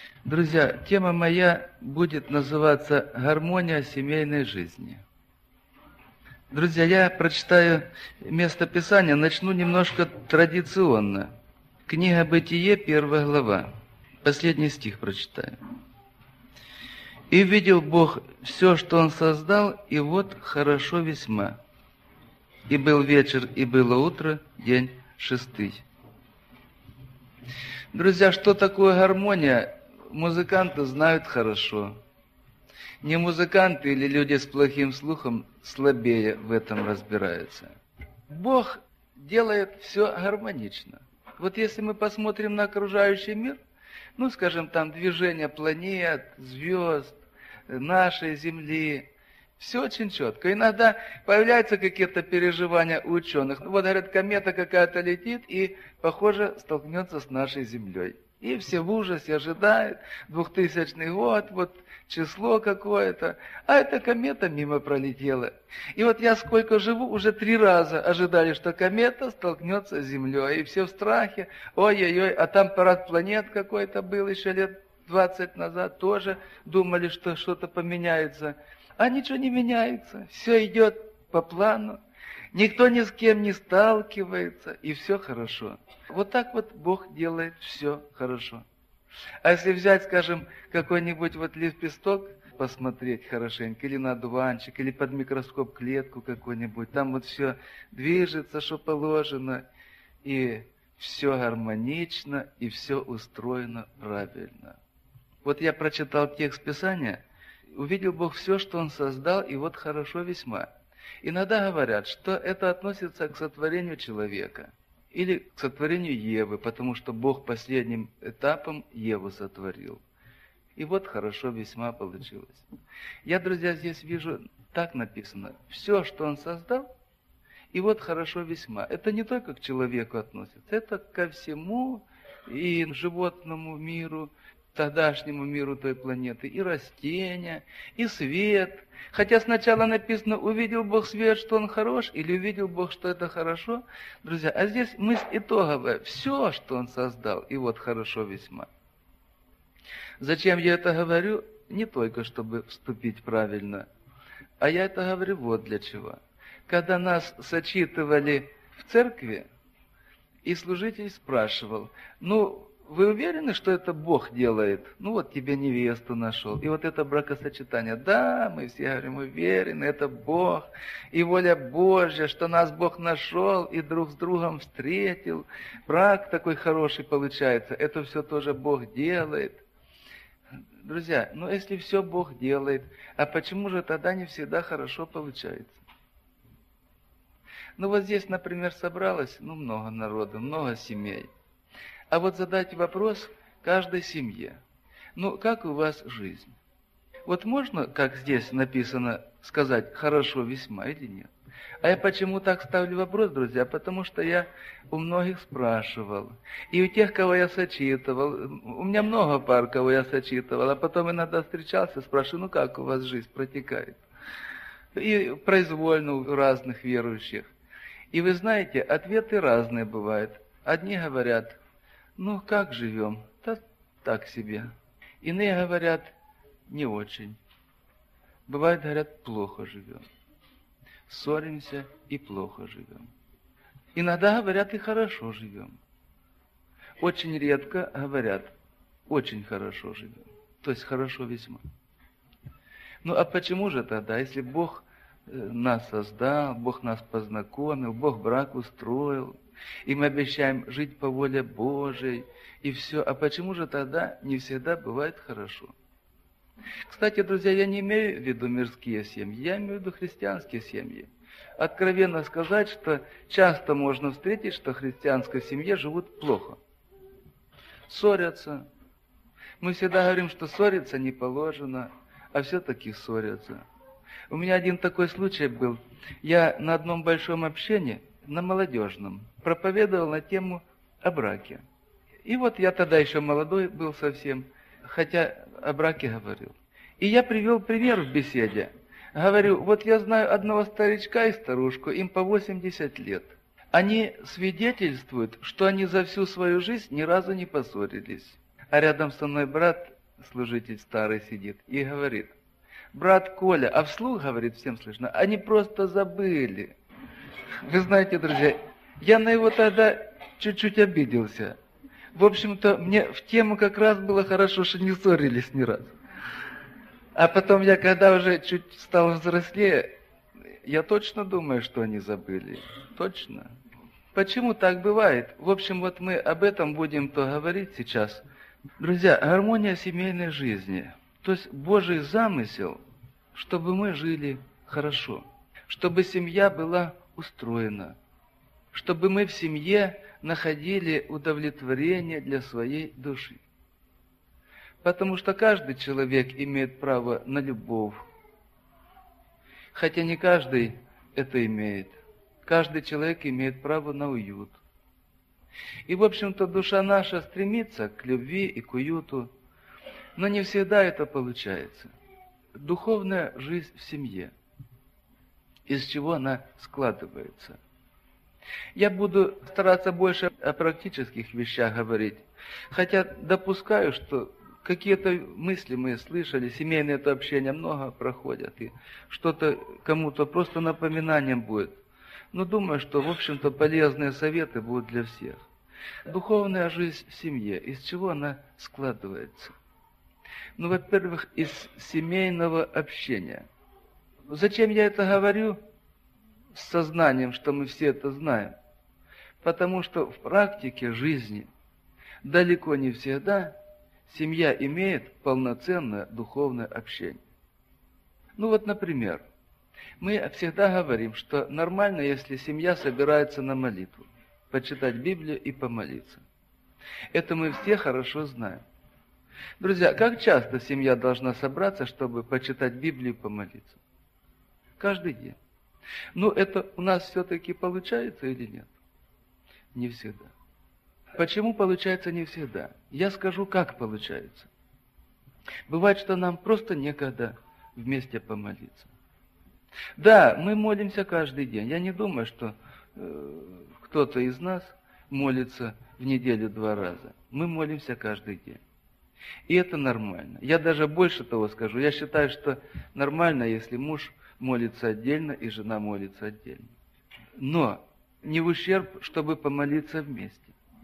Друзья, тема моя будет называться «Гармония семейной жизни». Друзья, я прочитаю местописание, начну немножко традиционно. Книга «Бытие», 1 глава. Последний стих прочитаю. «И видел Бог все, что Он создал, и вот хорошо весьма. И был вечер, и было утро, день 6». Друзья, что такое гармония, музыканты знают хорошо. Не музыканты или люди с плохим слухом слабее в этом разбираются. Бог делает все гармонично. Вот если мы посмотрим на окружающий мир, скажем, там движение планет, звезд, нашей Земли, все очень четко. Иногда появляются какие-то переживания у ученых. Вот, говорят, комета какая-то летит и, похоже, столкнется с нашей Землей. И все в ужасе ожидают, 2000 год, вот число какое-то, а эта комета мимо пролетела. И вот я сколько живу, уже 3 раза ожидали, что комета столкнется с Землей, и все в страхе, ой-ой-ой, а там парад планет какой-то был еще лет 20 назад, тоже думали, что что-то поменяется, а ничего не меняется, все идет по плану. Никто ни с кем не сталкивается, и все хорошо. Вот так вот Бог делает все хорошо. А если взять, скажем, какой-нибудь вот лепесток, посмотреть хорошенько, или на одуванчик, или под микроскоп клетку какую-нибудь, там вот все движется, что положено, и все гармонично, и все устроено правильно. Вот я прочитал текст Писания, увидел Бог все, что Он создал, и вот хорошо весьма. Иногда говорят, что это относится к сотворению человека или к сотворению Евы, потому что Бог последним этапом Еву сотворил. И вот хорошо весьма получилось. Я, друзья, здесь вижу, так написано, все, что Он создал, и вот хорошо весьма. Это не только к человеку относится, это ко всему и животному миру, тогдашнему миру той планеты, и растения, и свет. Хотя сначала написано, увидел Бог свет, что он хорош, или увидел Бог, что это хорошо. Друзья, а здесь мысль итоговая. Все, что Он создал, и вот хорошо весьма. Зачем я это говорю? Не только, чтобы вступить правильно, а я это говорю вот для чего. Когда нас сочитывали в церкви, и служитель спрашивал, вы уверены, что это Бог делает? Вот тебе невесту нашел. И вот это бракосочетание. Да, мы все говорим, уверены, это Бог. И воля Божья, что нас Бог нашел и друг с другом встретил. Брак такой хороший получается. Это все тоже Бог делает. Друзья, если все Бог делает, а почему же тогда не всегда хорошо получается? Вот здесь, например, собралось много народу, много семей. А вот задать вопрос каждой семье. Как у вас жизнь? Вот можно, как здесь написано, сказать «хорошо весьма» или нет? А я почему так ставлю вопрос, друзья? Потому что я у многих спрашивал. И у тех, кого я сочитывал. У меня много пар, кого я сочитывал. А потом иногда встречался, спрашиваю, как у вас жизнь протекает? И произвольно у разных верующих. И вы знаете, ответы разные бывают. Одни говорят, как живем? Да так себе. Иные говорят, не очень. Бывает, говорят, плохо живем. Ссоримся и плохо живем. Иногда говорят, и хорошо живем. Очень редко говорят, очень хорошо живем. То есть хорошо весьма. А почему же тогда, если Бог нас создал, Бог нас познакомил, Бог брак устроил, и мы обещаем жить по воле Божией, и все. А почему же тогда не всегда бывает хорошо? Кстати, друзья, я не имею в виду мирские семьи, я имею в виду христианские семьи. Откровенно сказать, что часто можно встретить, что в христианской семье живут плохо. Ссорятся. Мы всегда говорим, что ссориться не положено, а все-таки ссорятся. У меня один такой случай был. Я на одном большом общении, на молодежном, проповедовал на тему о браке. И вот я тогда еще молодой был совсем, хотя о браке говорил. И я привел пример в беседе. Говорю, вот я знаю одного старичка и старушку, им по 80 лет. Они свидетельствуют, что они за всю свою жизнь ни разу не поссорились. А рядом со мной брат, служитель старый, сидит и говорит: брат Коля, а вслух, говорит, всем слышно, они просто забыли. Вы знаете, друзья, я на его тогда чуть-чуть обиделся. В общем-то, мне в тему как раз было хорошо, что не ссорились ни разу. А потом я, когда уже чуть стал взрослее, я точно думаю, что они забыли. Точно. Почему так бывает? В общем, вот мы об этом будем то говорить сейчас. Друзья, гармония семейной жизни. То есть Божий замысел, чтобы мы жили хорошо. Чтобы семья была устроена. Чтобы мы в семье находили удовлетворение для своей души. Потому что каждый человек имеет право на любовь. Хотя не каждый это имеет. Каждый человек имеет право на уют. И, в общем-то, душа наша стремится к любви и к уюту, но не всегда это получается. Духовная жизнь в семье. Из чего она складывается? Я буду стараться больше о практических вещах говорить, хотя допускаю, что какие-то мысли мы слышали, семейное это общение много проходят, и что-то кому-то просто напоминанием будет. Но думаю, что, в общем-то, полезные советы будут для всех. Духовная жизнь в семье, из чего она складывается? Ну, во-первых, из семейного общения. Зачем я это говорю? С сознанием, что мы все это знаем. Потому что в практике жизни далеко не всегда семья имеет полноценное духовное общение. Ну вот, например, мы всегда говорим, что нормально, если семья собирается на молитву, почитать Библию и помолиться. Это мы все хорошо знаем. Друзья, как часто семья должна собраться, чтобы почитать Библию и помолиться? Каждый день. Ну, это у нас все-таки получается или нет? Не всегда. Почему получается не всегда? Я скажу, как получается. Бывает, что нам просто некогда вместе помолиться. Да, мы молимся каждый день. Я не думаю, что кто-то из нас молится в неделю 2 раза. Мы молимся каждый день. И это нормально. Я даже больше того скажу. Я считаю, что нормально, если муж молится отдельно и жена молится отдельно. Но не в ущерб, чтобы помолиться вместе.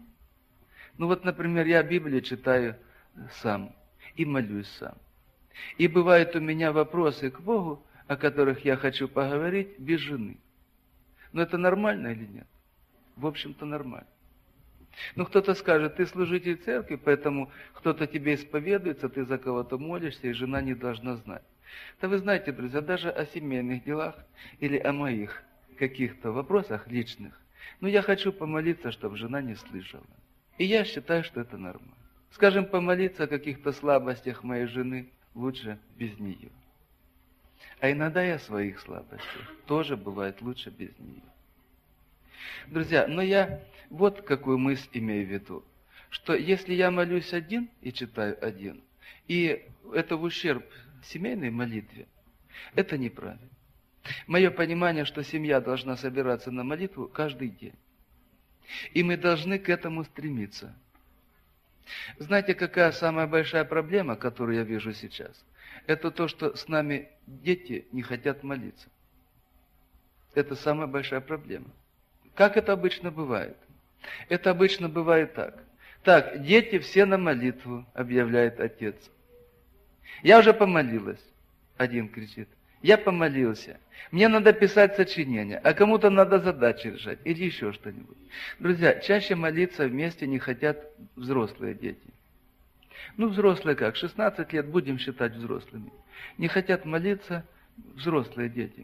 Ну вот, например, я Библию читаю сам и молюсь сам. И бывают у меня вопросы к Богу, о которых я хочу поговорить без жены. Но это нормально или нет? В общем-то, нормально. Ну, кто-то скажет, ты служитель церкви, поэтому кто-то тебе исповедуется, ты за кого-то молишься, и жена не должна знать. Да вы знаете, друзья, даже о семейных делах или о моих каких-то вопросах личных, но я хочу помолиться, чтобы жена не слышала. И я считаю, что это нормально. Скажем, помолиться о каких-то слабостях моей жены лучше без нее. А иногда и о своих слабостях тоже бывает лучше без нее. Друзья, но я вот какую мысль имею в виду, что если я молюсь один и читаю один, и это в ущерб семейной молитве, это неправильно. Мое понимание, что семья должна собираться на молитву каждый день. И мы должны к этому стремиться. Знаете, какая самая большая проблема, которую я вижу сейчас? Это то, что с нами дети не хотят молиться. Это самая большая проблема. Как это обычно бывает? Это обычно бывает так. Так, дети все на молитву, объявляет отец. Я уже помолилась, один кричит. Я помолился. Мне надо писать сочинение, а кому-то надо задачи решать или еще что-нибудь. Друзья, чаще молиться вместе не хотят взрослые дети. Ну, взрослые как? 16 лет будем считать взрослыми. Не хотят молиться взрослые дети.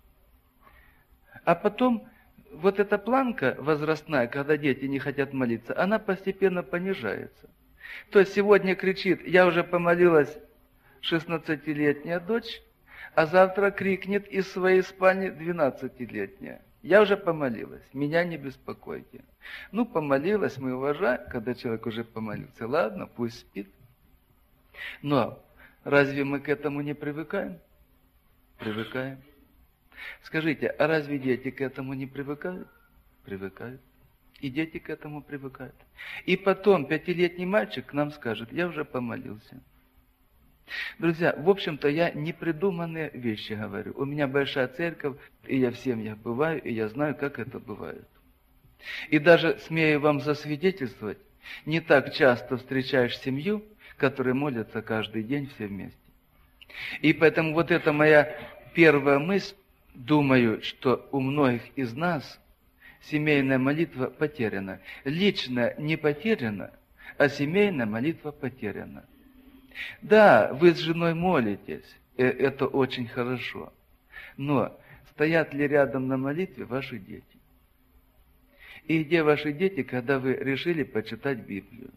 А потом вот эта планка возрастная, когда дети не хотят молиться, она постепенно понижается. То есть сегодня кричит, я уже помолилась 16-летняя дочь, а завтра крикнет из своей спальни 12-летняя. Я уже помолилась, меня не беспокойте. Ну, помолилась, мы уважаем, когда человек уже помолился. Ладно, пусть спит. Но разве мы к этому не привыкаем? Привыкаем. Скажите, а разве дети к этому не привыкают? Привыкают. И дети к этому привыкают. И потом 5-летний мальчик к нам скажет: я уже помолился. Друзья, в общем-то, я непридуманные вещи говорю. У меня большая церковь, и я в семьях бываю, и я знаю, как это бывает. И даже смею вам засвидетельствовать, не так часто встречаешь семью, которые молятся каждый день все вместе. И поэтому вот это моя первая мысль, думаю, что у многих из нас семейная молитва потеряна. Личная не потеряна, а семейная молитва потеряна. Да, вы с женой молитесь, это очень хорошо. Но стоят ли рядом на молитве ваши дети? И где ваши дети, когда вы решили почитать Библию?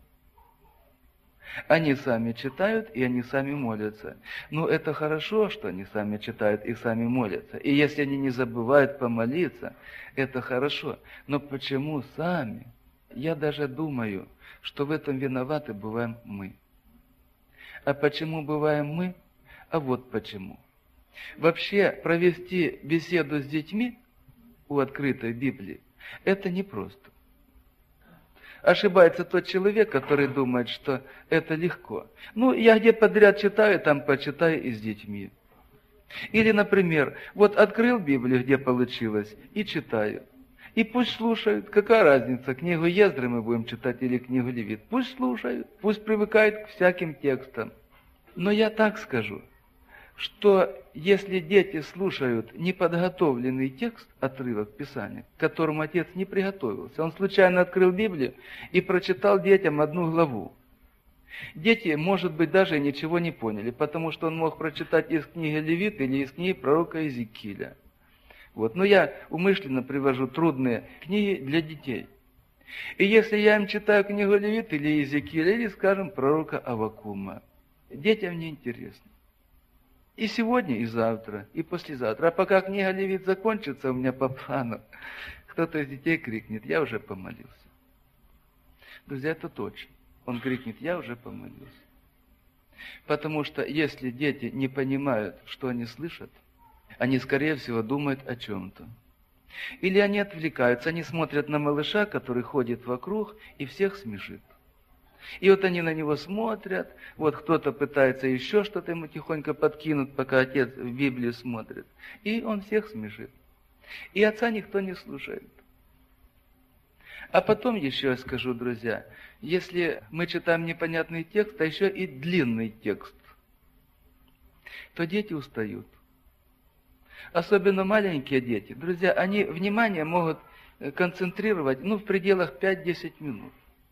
Они сами читают, и они сами молятся. Ну, это хорошо, что они сами читают и сами молятся. И если они не забывают помолиться, это хорошо. Но почему сами? Я даже думаю, что в этом виноваты бываем мы. А почему бываем мы? А вот почему. Вообще, провести беседу с детьми у открытой Библии – это непросто. Ошибается тот человек, который думает, что это легко. Ну, я где подряд читаю, там почитаю и с детьми. Или, например, вот открыл Библию, где получилось, и читаю. И пусть слушают. Какая разница, книгу Ездры мы будем читать или книгу Левит? Пусть слушают, пусть привыкают к всяким текстам. Но я так скажу, что если дети слушают неподготовленный текст, отрывок Писания, к которому отец не приготовился, он случайно открыл Библию и прочитал детям одну главу. Дети, может быть, даже ничего не поняли, потому что он мог прочитать из книги Левит или из книги пророка Иезекииля. Вот. Но я умышленно привожу трудные книги для детей. И если я им читаю книгу Левит или Иезекииля, или, скажем, пророка Аввакума, детям не интересно. И сегодня, и завтра, и послезавтра. А пока книга Левит закончится у меня по плану, кто-то из детей крикнет: я уже помолился. Друзья, это точно. Он крикнет: я уже помолился. Потому что если дети не понимают, что они слышат, они, скорее всего, думают о чем-то. Или они отвлекаются, они смотрят на малыша, который ходит вокруг и всех смешит. И вот они на него смотрят, вот кто-то пытается еще что-то ему тихонько подкинуть, пока отец в Библию смотрит. И он всех смешит. И отца никто не слушает. А потом еще я скажу, друзья, если мы читаем непонятный текст, а еще и длинный текст, то дети устают. Особенно маленькие дети. Друзья, они внимание могут концентрировать в пределах 5-10 минут.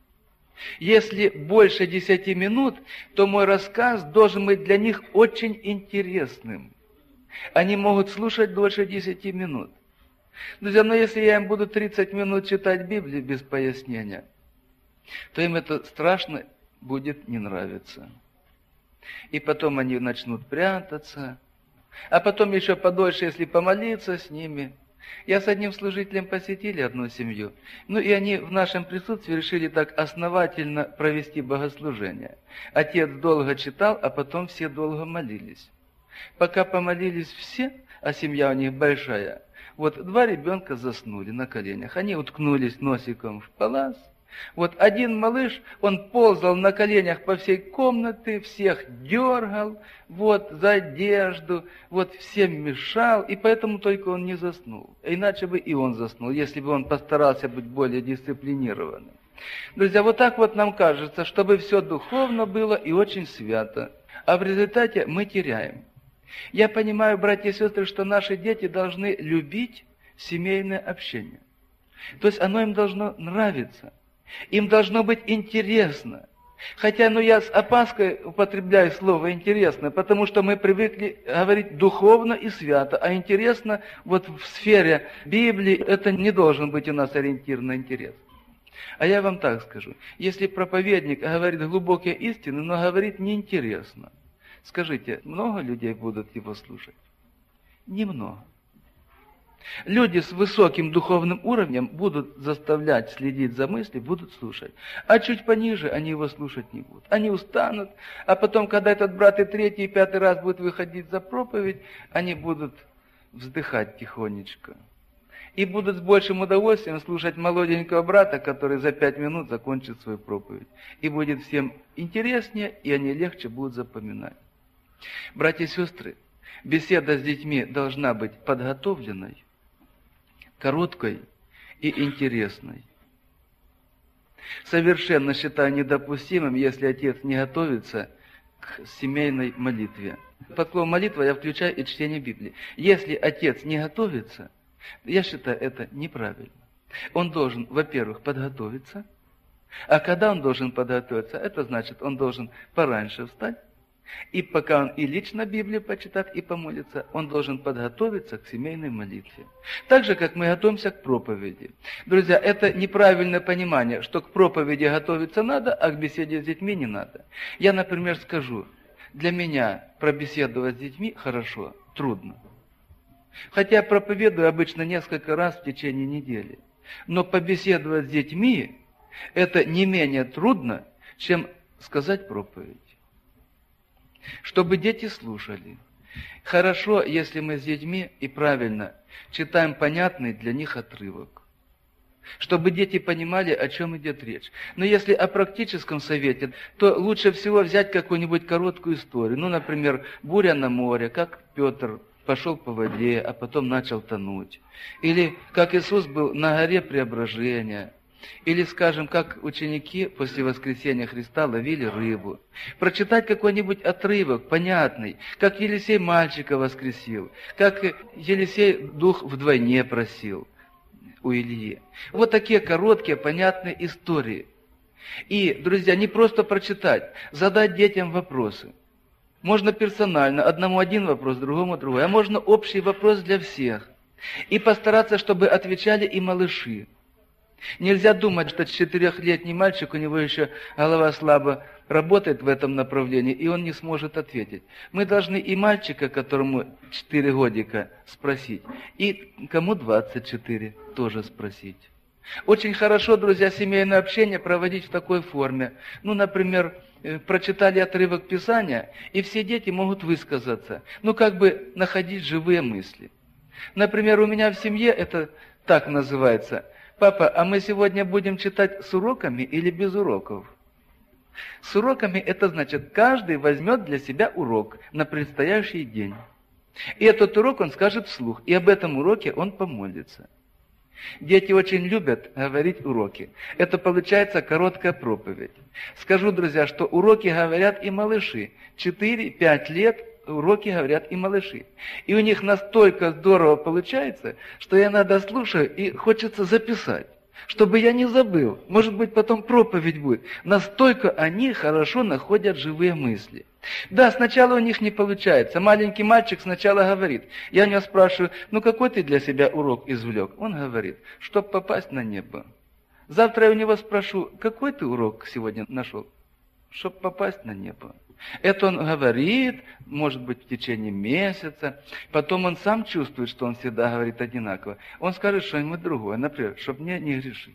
Если больше 10 минут, то мой рассказ должен быть для них очень интересным. Они могут слушать дольше 10 минут. Друзья, но если я им буду 30 минут читать Библию без пояснения, то им это страшно будет не нравиться. И потом они начнут прятаться, а потом еще подольше, если помолиться с ними. Я с одним служителем посетили одну семью, и они в нашем присутствии решили так основательно провести богослужение. Отец долго читал, а потом все долго молились. Пока помолились все, а семья у них большая, вот 2 ребенка заснули на коленях. Они уткнулись носиком в палас. Вот один малыш, он ползал на коленях по всей комнате, всех дергал, за одежду, всем мешал, и поэтому только он не заснул. Иначе бы и он заснул, если бы он постарался быть более дисциплинированным. Друзья, вот так нам кажется, чтобы все духовно было и очень свято, а в результате мы теряем. Я понимаю, братья и сестры, что наши дети должны любить семейное общение. То есть оно им должно нравиться. Им должно быть интересно. Хотя, я с опаской употребляю слово «интересно», потому что мы привыкли говорить духовно и свято, а интересно в сфере Библии это не должен быть у нас ориентир на интерес. А я вам так скажу, если проповедник говорит глубокие истины, но говорит неинтересно, скажите, много людей будут его слушать? Немного. Люди с высоким духовным уровнем будут заставлять следить за мыслью, будут слушать. А чуть пониже они его слушать не будут. Они устанут, а потом, когда этот брат и 3-й, и 5-й раз будет выходить за проповедь, они будут вздыхать тихонечко. и будут с большим удовольствием слушать молоденького брата, который за 5 минут закончит свою проповедь. И будет всем интереснее, и они легче будут запоминать. Братья и сестры, беседа с детьми должна быть подготовленной, короткой и интересной. Совершенно считаю недопустимым, если отец не готовится к семейной молитве. Под словом молитва я включаю и чтение Библии. Если отец не готовится, я считаю это неправильно. Он должен, во-первых, подготовиться. А когда он должен подготовиться, это значит, он должен пораньше встать. И пока он и лично Библию почитает, и помолится, он должен подготовиться к семейной молитве. Так же, как мы готовимся к проповеди. Друзья, это неправильное понимание, что к проповеди готовиться надо, а к беседе с детьми не надо. Я, например, скажу, для меня пробеседовать с детьми хорошо, трудно. Хотя я проповедую обычно несколько раз в течение недели. Но побеседовать с детьми это не менее трудно, чем сказать проповедь. Чтобы дети слушали. Хорошо, если мы с детьми и правильно читаем понятный для них отрывок. Чтобы дети понимали, о чем идет речь. Но если о практическом совете, то лучше всего взять какую-нибудь короткую историю. Ну, например, буря на море, как Петр пошел по воде, а потом начал тонуть. Или как Иисус был на горе Преображения. Или, скажем, как ученики после воскресения Христа ловили рыбу. Прочитать какой-нибудь отрывок, понятный, как Елисей мальчика воскресил, как Елисей дух вдвойне просил у Ильи. Вот такие короткие, понятные истории. И, друзья, не просто прочитать, задать детям вопросы. Можно персонально, одному один вопрос, другому другой, а можно общий вопрос для всех. И постараться, чтобы отвечали и малыши. Нельзя думать, что 4-летний мальчик, у него еще голова слабо работает в этом направлении, и он не сможет ответить. Мы должны и мальчика, которому 4 годика, спросить, и кому 24, тоже спросить. Очень хорошо, друзья, семейное общение проводить в такой форме. Ну, например, прочитали отрывок Писания, и все дети могут высказаться. Ну, как бы находить живые мысли. Например, у меня в семье это так называется: «Папа, а мы сегодня будем читать с уроками или без уроков?» С уроками это значит, каждый возьмет для себя урок на предстоящий день. И этот урок он скажет вслух, и об этом уроке он помолится. Дети очень любят говорить уроки. Это получается короткая проповедь. Скажу, друзья, что уроки говорят и малыши. 4-5 лет уроки говорят и малыши. И у них настолько здорово получается, что я иногда слушаю и хочется записать, чтобы я не забыл. Может быть, потом проповедь будет. Настолько они хорошо находят живые мысли. Да, сначала у них не получается. Маленький мальчик сначала говорит. Я у него спрашиваю, ну какой ты для себя урок извлек? Он говорит, чтоб попасть на небо. Завтра я у него спрошу, какой ты урок сегодня нашел? Чтоб попасть на небо. Это он говорит, может быть, в течение месяца. Потом он сам чувствует, что он всегда говорит одинаково. Он скажет что-нибудь другое, например, чтобы мне не грешить.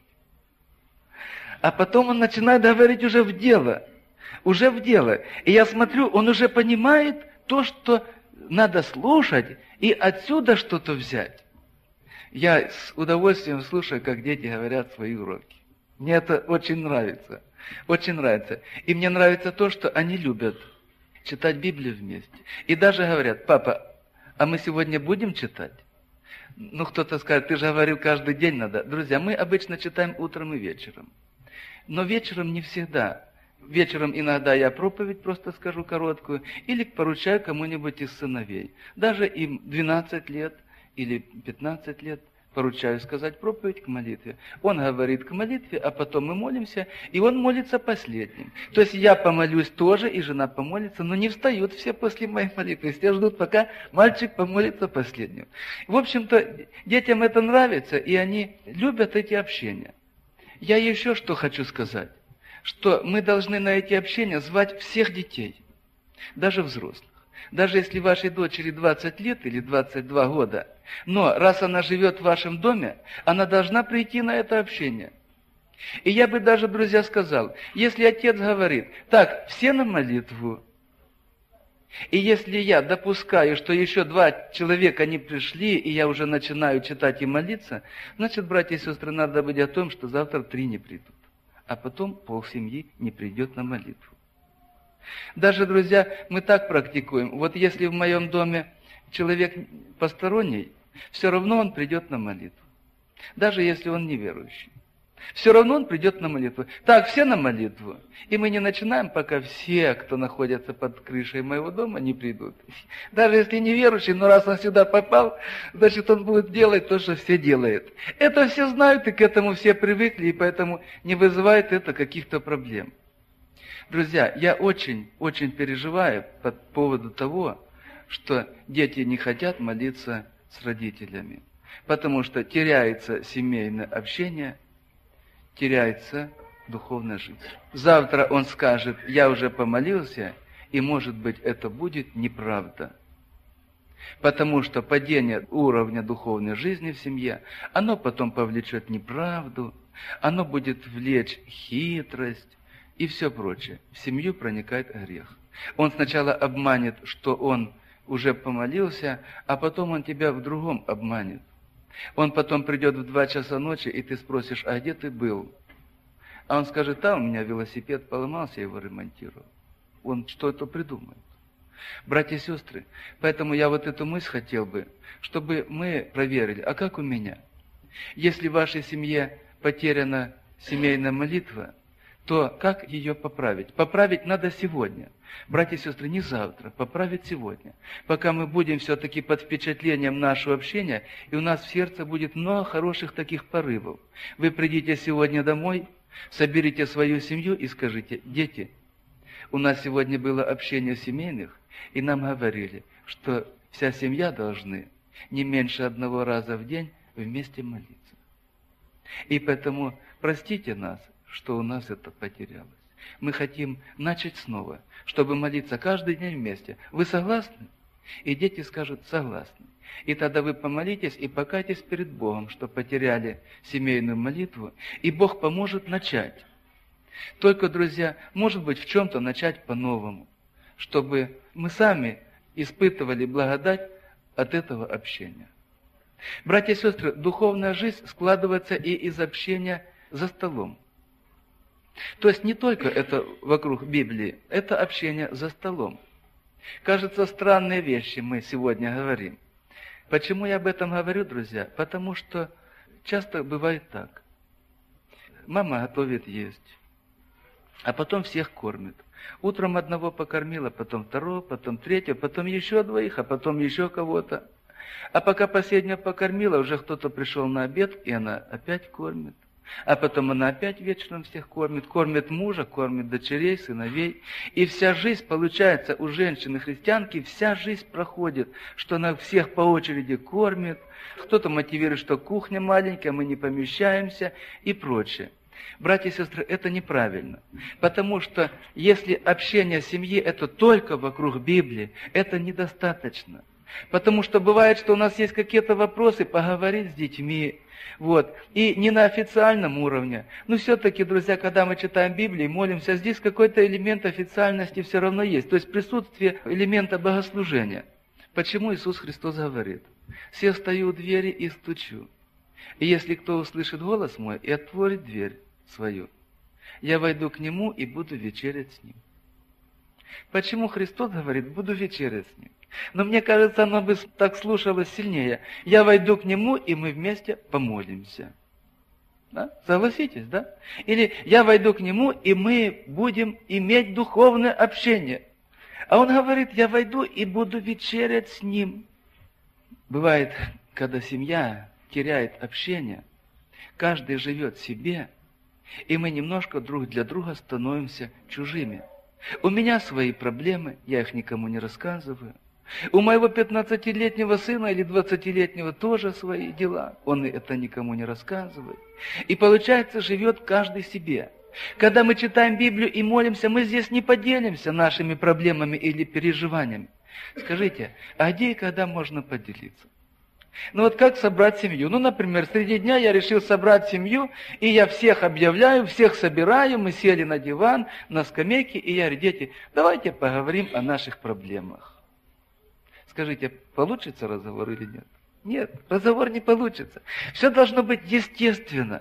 А потом он начинает говорить уже в дело. Уже в дело. И я смотрю, он уже понимает то, что надо слушать, и отсюда что-то взять. Я с удовольствием слушаю, как дети говорят свои уроки. Мне это очень нравится. Очень нравится. И мне нравится то, что они любят читать Библию вместе. И даже говорят, папа, а мы сегодня будем читать? Ну, кто-то скажет, ты же говорил, каждый день надо. Друзья, мы обычно читаем утром и вечером. Но вечером не всегда. Вечером иногда я проповедь просто скажу короткую, или поручаю кому-нибудь из сыновей. Даже им 12 лет или 15 лет. Поручаю сказать проповедь к молитве. Он говорит к молитве, а потом мы молимся, и он молится последним. То есть я помолюсь тоже, и жена помолится, но не встают все после моей молитвы. Все ждут, пока мальчик помолится последним. В общем-то, детям это нравится, и они любят эти общения. Я еще что хочу сказать, что мы должны на эти общения звать всех детей, даже взрослых. Даже если вашей дочери 20 лет или 22 года, но раз она живет в вашем доме, она должна прийти на это общение. И я бы даже, друзья, сказал, если отец говорит, так, все на молитву, И если я допускаю, что еще 2 человека не пришли, и я уже начинаю читать и молиться, значит, братья и сестры, надо быть о том, что завтра 3 не придут. А потом полсемьи не придет на молитву. Даже, друзья, мы так практикуем. Вот если в моем доме человек посторонний, все равно он придет на молитву. Даже если он неверующий. Все равно он придет на молитву. Так, все на молитву. И мы не начинаем, пока все, кто находится под крышей моего дома, не придут. Даже если неверующий, но раз он сюда попал, значит, он будет делать то, что все делают. Это все знают, и к этому все привыкли, и поэтому не вызывает это каких-то проблем. Друзья, я очень, очень переживаю по поводу того, что дети не хотят молиться с родителями. Потому что теряется семейное общение, теряется духовная жизнь. Завтра он скажет: я уже помолился, и, может быть, это будет неправда. Потому что падение уровня духовной жизни в семье, оно потом повлечет неправду, оно будет влечь хитрость и все прочее. В семью проникает грех. Он сначала обманет, что он уже помолился, а потом он тебя в другом обманет. Он потом придет в 2 часа ночи, и ты спросишь: а где ты был? А он скажет: там у меня велосипед поломался, я его ремонтировал. Он что-то придумает. Братья и сестры, поэтому я вот эту мысль хотел бы, чтобы мы проверили, а как у меня? Если в вашей семье потеряна семейная молитва, то как ее поправить? Поправить надо сегодня. Братья и сестры, не завтра, поправить сегодня. Пока мы будем все-таки под впечатлением нашего общения, и у нас в сердце будет много хороших таких порывов. Вы придите сегодня домой, соберите свою семью и скажите: дети, у нас сегодня было общение семейных, и нам говорили, что вся семья должны не меньше 1 раза в день вместе молиться. И поэтому простите нас, что у нас это потерялось. Мы хотим начать снова, чтобы молиться каждый день вместе. Вы согласны? И дети скажут: согласны. И тогда вы помолитесь и покайтесь перед Богом, что потеряли семейную молитву, и Бог поможет начать. Только, друзья, может быть, в чем-то начать по-новому, чтобы мы сами испытывали благодать от этого общения. Братья и сестры, духовная жизнь складывается и из общения за столом. То есть не только это вокруг Библии, это общение за столом. Кажется, странные вещи мы сегодня говорим. Почему я об этом говорю, друзья? Потому что часто бывает так. Мама готовит есть, а потом всех кормит. Утром одного покормила, потом 2, потом 3, потом еще 2, а потом еще кого-то. А пока последнего покормила, уже кто-то пришел на обед, и она опять кормит. А потом она опять вечером всех кормит. Кормит мужа, кормит дочерей, сыновей. И вся жизнь, получается, у женщины-христианки, вся жизнь проходит, что она всех по очереди кормит. Кто-то мотивирует, что кухня маленькая, мы не помещаемся и прочее. Братья и сестры, это неправильно. Потому что если общение семьи это только вокруг Библии, это недостаточно. Потому что бывает, что у нас есть какие-то вопросы, поговорить с детьми, и не на официальном уровне. Но все-таки, друзья, когда мы читаем Библию, молимся, здесь какой-то элемент официальности все равно есть. То есть присутствие элемента богослужения. Почему Иисус Христос говорит: «Се стою у двери и стучу, и если кто услышит голос мой и отворит дверь свою, я войду к нему и буду вечерять с ним». Почему Христос говорит: «Буду вечерять с ним»? Но мне кажется, оно бы так слушалось сильнее. Я войду к нему, и мы вместе помолимся. Да? Согласитесь, да? Или я войду к нему, и мы будем иметь духовное общение. А он говорит: я войду и буду вечерять с ним. Бывает, когда семья теряет общение, каждый живет себе, и мы немножко друг для друга становимся чужими. У меня свои проблемы, я их никому не рассказываю. У моего 15-летнего сына или 20-летнего тоже свои дела. Он это никому не рассказывает. И получается, живет каждый себе. Когда мы читаем Библию и молимся, мы здесь не поделимся нашими проблемами или переживаниями. Скажите, а где и когда можно поделиться? Ну вот как собрать семью? Ну, например, среди дня я решил собрать семью, и я всех объявляю, всех собираю, мы сели на диван, на скамейке, и я говорю: дети, давайте поговорим о наших проблемах. Скажите, получится разговор или нет? Нет, разговор не получится. Все должно быть естественно.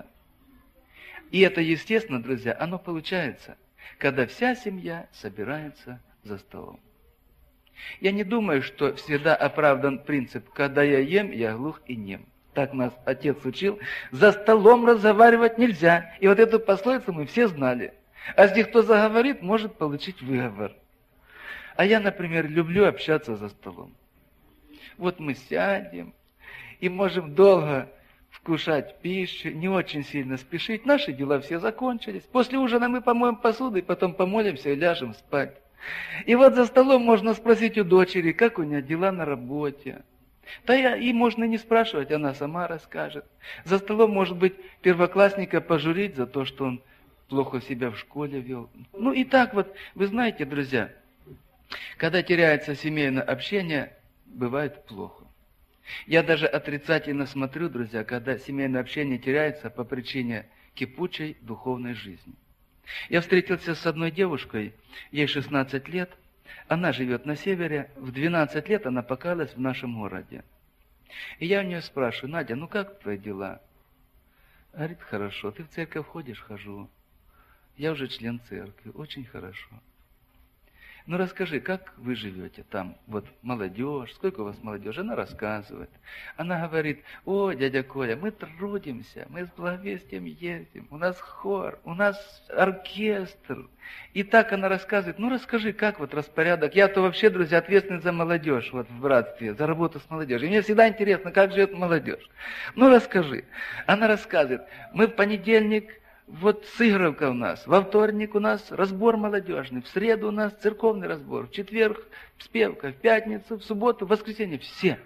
И это естественно, друзья, оно получается, когда вся семья собирается за столом. Я не думаю, что всегда оправдан принцип: когда я ем, я глух и нем. Так нас отец учил. За столом разговаривать нельзя. И вот эту пословицу мы все знали. А если кто заговорит, может получить выговор. А я, например, люблю общаться за столом. Вот мы сядем и можем долго вкушать пищу, не очень сильно спешить. Наши дела все закончились. После ужина мы помоем посуду, и потом помолимся и ляжем спать. И вот за столом можно спросить у дочери, как у нее дела на работе. И можно не спрашивать, она сама расскажет. За столом, может быть, первоклассника пожурить за то, что он плохо себя в школе вел. Ну и так вот, вы знаете, друзья, когда теряется семейное общение, бывает плохо. Я даже отрицательно смотрю, друзья, когда семейное общение теряется по причине кипучей духовной жизни. Я встретился с одной девушкой, ей 16 лет, она живет на севере, в 12 лет она покаялась в нашем городе. И я у нее спрашиваю: Надя, ну как твои дела? Говорит: хорошо. Ты в церковь ходишь? Хожу. Я уже член церкви. Очень хорошо. Ну расскажи, как вы живете там? Вот молодежь, сколько у вас молодежи? Она рассказывает. Она говорит: о, дядя Коля, мы трудимся, мы с благовестием ездим, у нас хор, у нас оркестр. И так она рассказывает: ну расскажи, как вот распорядок? Я-то вообще, друзья, ответственный за молодежь, вот в братстве, за работу с молодежью. И мне всегда интересно, как живет молодежь. Ну расскажи. Она рассказывает: мы в понедельник... Вот сыгровка у нас, во вторник у нас разбор молодежный, в среду у нас церковный разбор, в четверг спевка, в пятницу, в субботу, в воскресенье, все.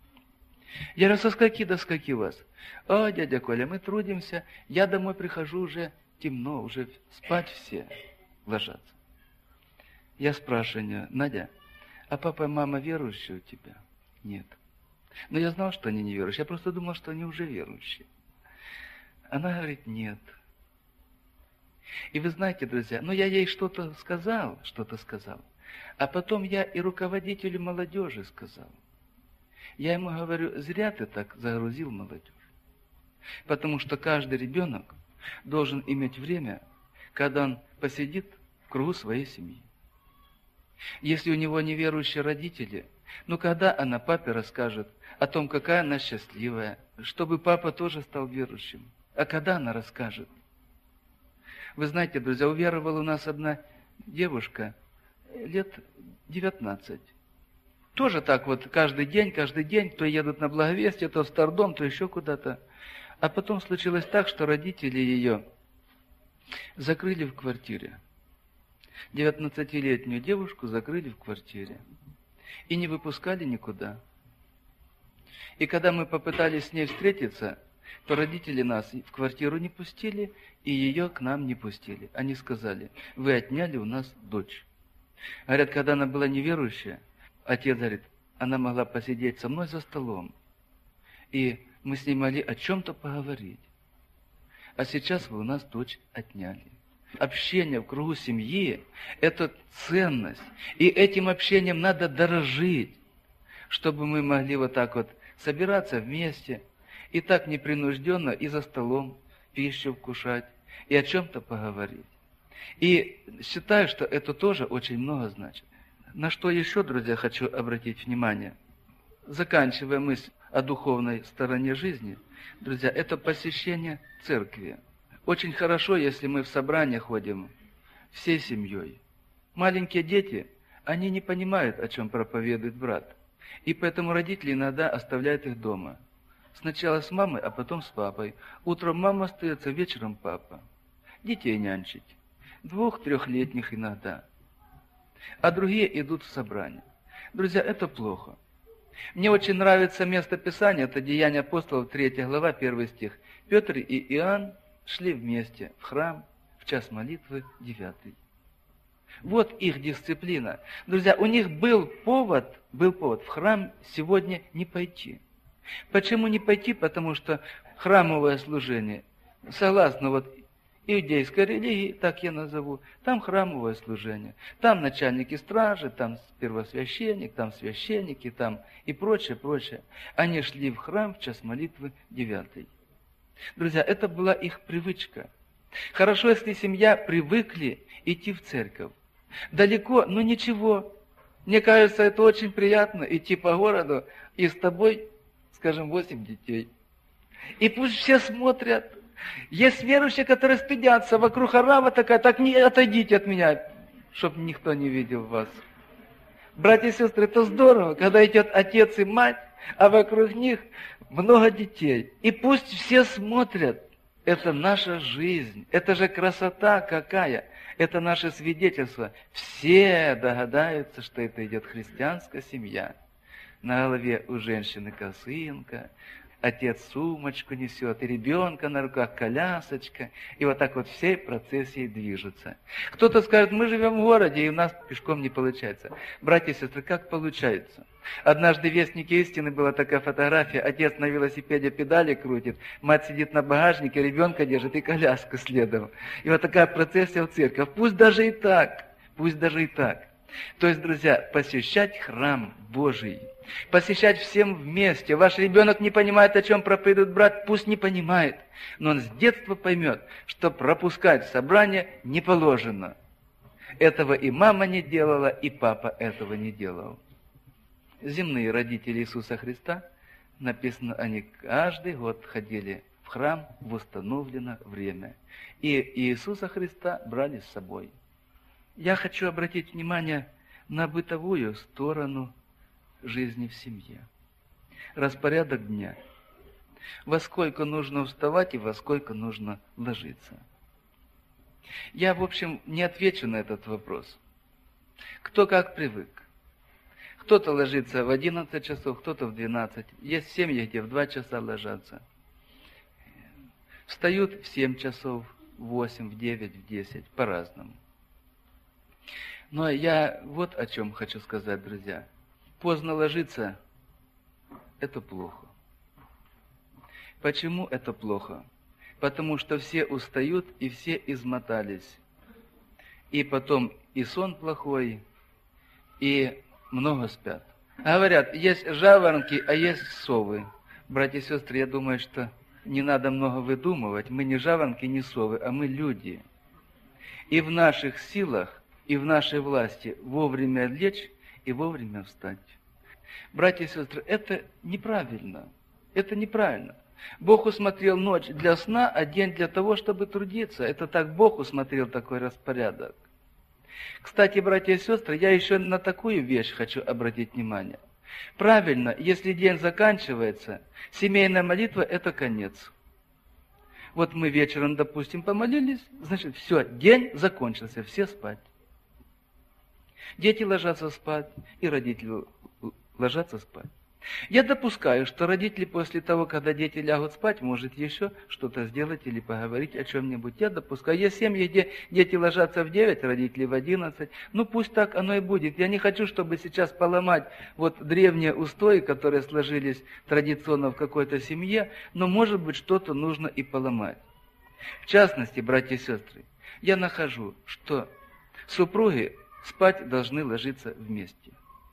Я говорю: со скольки до скольки у вас? О, дядя Коля, мы трудимся, я домой прихожу, уже темно, уже спать все ложатся. Я спрашиваю нее: Надя, а папа и мама верующие у тебя? Нет. Но я знал, что они не верующие, я просто думал, что они уже верующие. Она говорит: нет. И вы знаете, друзья, я ей что-то сказал, а потом я и руководителю молодежи сказал. Я ему говорю: зря ты так загрузил молодежь. Потому что каждый ребенок должен иметь время, когда он посидит в кругу своей семьи. Если у него неверующие родители, когда она папе расскажет о том, какая она счастливая, чтобы папа тоже стал верующим? А когда она расскажет? Вы знаете, друзья, уверовала у нас одна девушка лет 19. Тоже так вот каждый день, то едут на благовестие, то в Стардом, то еще куда-то. А потом случилось так, что родители ее закрыли в квартире. 19-летнюю девушку закрыли в квартире. И не выпускали никуда. И когда мы попытались с ней встретиться, то родители нас в квартиру не пустили, и ее к нам не пустили. Они сказали: вы отняли у нас дочь. Говорят, когда она была неверующая, отец говорит, она могла посидеть со мной за столом, и мы с ней могли о чем-то поговорить. А сейчас вы у нас дочь отняли. Общение в кругу семьи – это ценность. И этим общением надо дорожить, чтобы мы могли вот так вот собираться вместе, и так непринужденно и за столом пищу вкушать, и о чем-то поговорить. И считаю, что это тоже очень много значит. На что еще, друзья, хочу обратить внимание. Заканчивая мысль о духовной стороне жизни, друзья, это посещение церкви. Очень хорошо, если мы в собрания ходим всей семьей. Маленькие дети, они не понимают, о чем проповедует брат. И поэтому родители иногда оставляют их дома. Сначала с мамой, а потом с папой. Утром мама остается, вечером папа. Детей нянчить. 2-3-летних иногда. А другие идут в собрание. Друзья, это плохо. Мне очень нравится место Писания, это Деяния апостолов, 3 глава, 1 стих. Петр и Иоанн шли вместе в храм в час молитвы 9. Вот их дисциплина. Друзья, у них был повод в храм сегодня не пойти. Почему не пойти? Потому что храмовое служение, согласно вот иудейской религии, так я назову, там храмовое служение. Там начальники стражи, там первосвященник, там священники, там и прочее, прочее. Они шли в храм в час молитвы 9. Друзья, это была их привычка. Хорошо, если семья привыкли идти в церковь. Далеко, но ничего. Мне кажется, это очень приятно идти по городу, и с тобой, скажем, 8 детей. И пусть все смотрят. Есть верующие, которые стыдятся, вокруг орава такая, так не отойдите от меня, чтобы никто не видел вас. Братья и сестры, это здорово, когда идет отец и мать, а вокруг них много детей. И пусть все смотрят. Это наша жизнь, это же красота какая, это наше свидетельство. Все догадаются, что это идет христианская семья. На голове у женщины косынка, отец сумочку несет, и ребенка на руках, колясочка, и вот так вот всей процессией движутся. Кто-то скажет, мы живем в городе, и у нас пешком не получается. Братья и сестры, как получается? Однажды в «Вестнике истины» была такая фотография, отец на велосипеде педали крутит, мать сидит на багажнике, ребенка держит и коляску следом. И вот такая процессия в церковь. Пусть даже и так, пусть даже и так. То есть, друзья, посещать храм Божий, посещать всем вместе. Ваш ребенок не понимает, о чем проповедует брат, пусть не понимает. Но он с детства поймет, что пропускать собрание не положено. Этого и мама не делала, и папа этого не делал. Земные родители Иисуса Христа, написано, они каждый год ходили в храм в установленное время. И Иисуса Христа брали с собой. Я хочу обратить внимание на бытовую сторону жизни в семье. Распорядок дня. Во сколько нужно вставать и во сколько нужно ложиться. Я, в общем, не отвечу на этот вопрос. Кто как привык. Кто-то ложится в 11 часов, кто-то в 12. Есть семьи, где в 2 часа ложатся. Встают в 7 часов, в 8, в 9, в 10, по-разному. Но я вот о чем хочу сказать, друзья. Поздно ложиться – это плохо. Почему это плохо? Потому что все устают и все измотались. И потом и сон плохой, и много спят. Говорят, есть жаворонки, а есть совы. Братья и сестры, я думаю, что не надо много выдумывать. Мы не жаворонки, не совы, а мы люди. И в наших силах, и в нашей власти вовремя лечь и вовремя встать. Братья и сестры, это неправильно. Это неправильно. Бог усмотрел ночь для сна, а день для того, чтобы трудиться. Это так Бог усмотрел такой распорядок. Кстати, братья и сестры, я еще на такую вещь хочу обратить внимание. Правильно, если день заканчивается, семейная молитва – это конец. Вот мы вечером, допустим, помолились, значит, все, день закончился, все спать. Дети ложатся спать, и родители ложатся спать. Я допускаю, что родители после того, когда дети лягут спать, может еще что-то сделать или поговорить о чем-нибудь. Я допускаю. Есть семьи, где дети ложатся в 9, родители в 11. Ну пусть так оно и будет. Я не хочу, чтобы сейчас поломать вот древние устои, которые сложились традиционно в какой-то семье, но может быть что-то нужно и поломать. В частности, братья и сестры, я нахожу, что супруги спать должны ложиться вместе.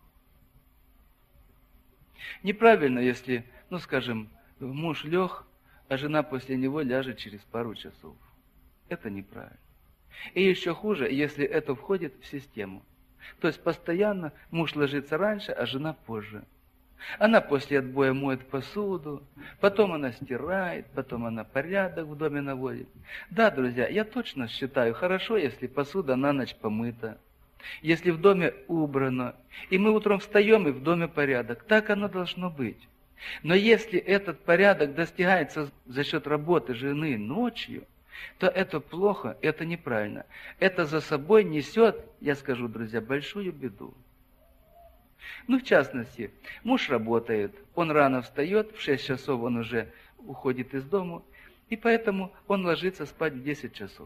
Неправильно, если, скажем, муж лег, а жена после него ляжет через пару часов. Это неправильно. И еще хуже, если это входит в систему. То есть постоянно муж ложится раньше, а жена позже. Она после отбоя моет посуду, потом она стирает, потом она порядок в доме наводит. Да, друзья, я точно считаю, хорошо, если посуда на ночь помыта. Если в доме убрано, и мы утром встаем, и в доме порядок, так оно должно быть. Но если этот порядок достигается за счет работы жены ночью, то это плохо, это неправильно. Это за собой несет, я скажу, друзья, большую беду. В частности, муж работает, он рано встает, в 6 часов он уже уходит из дому, и поэтому он ложится спать в 10 часов.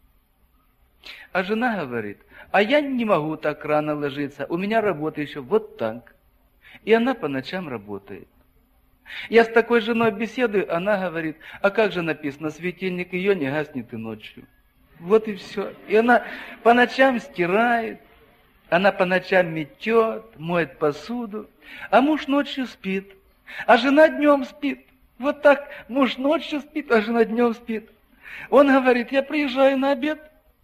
А жена говорит, а я не могу так рано ложиться, у меня работа еще вот так. И она по ночам работает. Я с такой женой беседую, она говорит, а как же написано, светильник ее не гаснет и ночью. Вот и все. И она по ночам стирает, она по ночам метет, моет посуду, а муж ночью спит, а жена днем спит. Вот так муж ночью спит, а жена днем спит. Он говорит, я приезжаю на обед,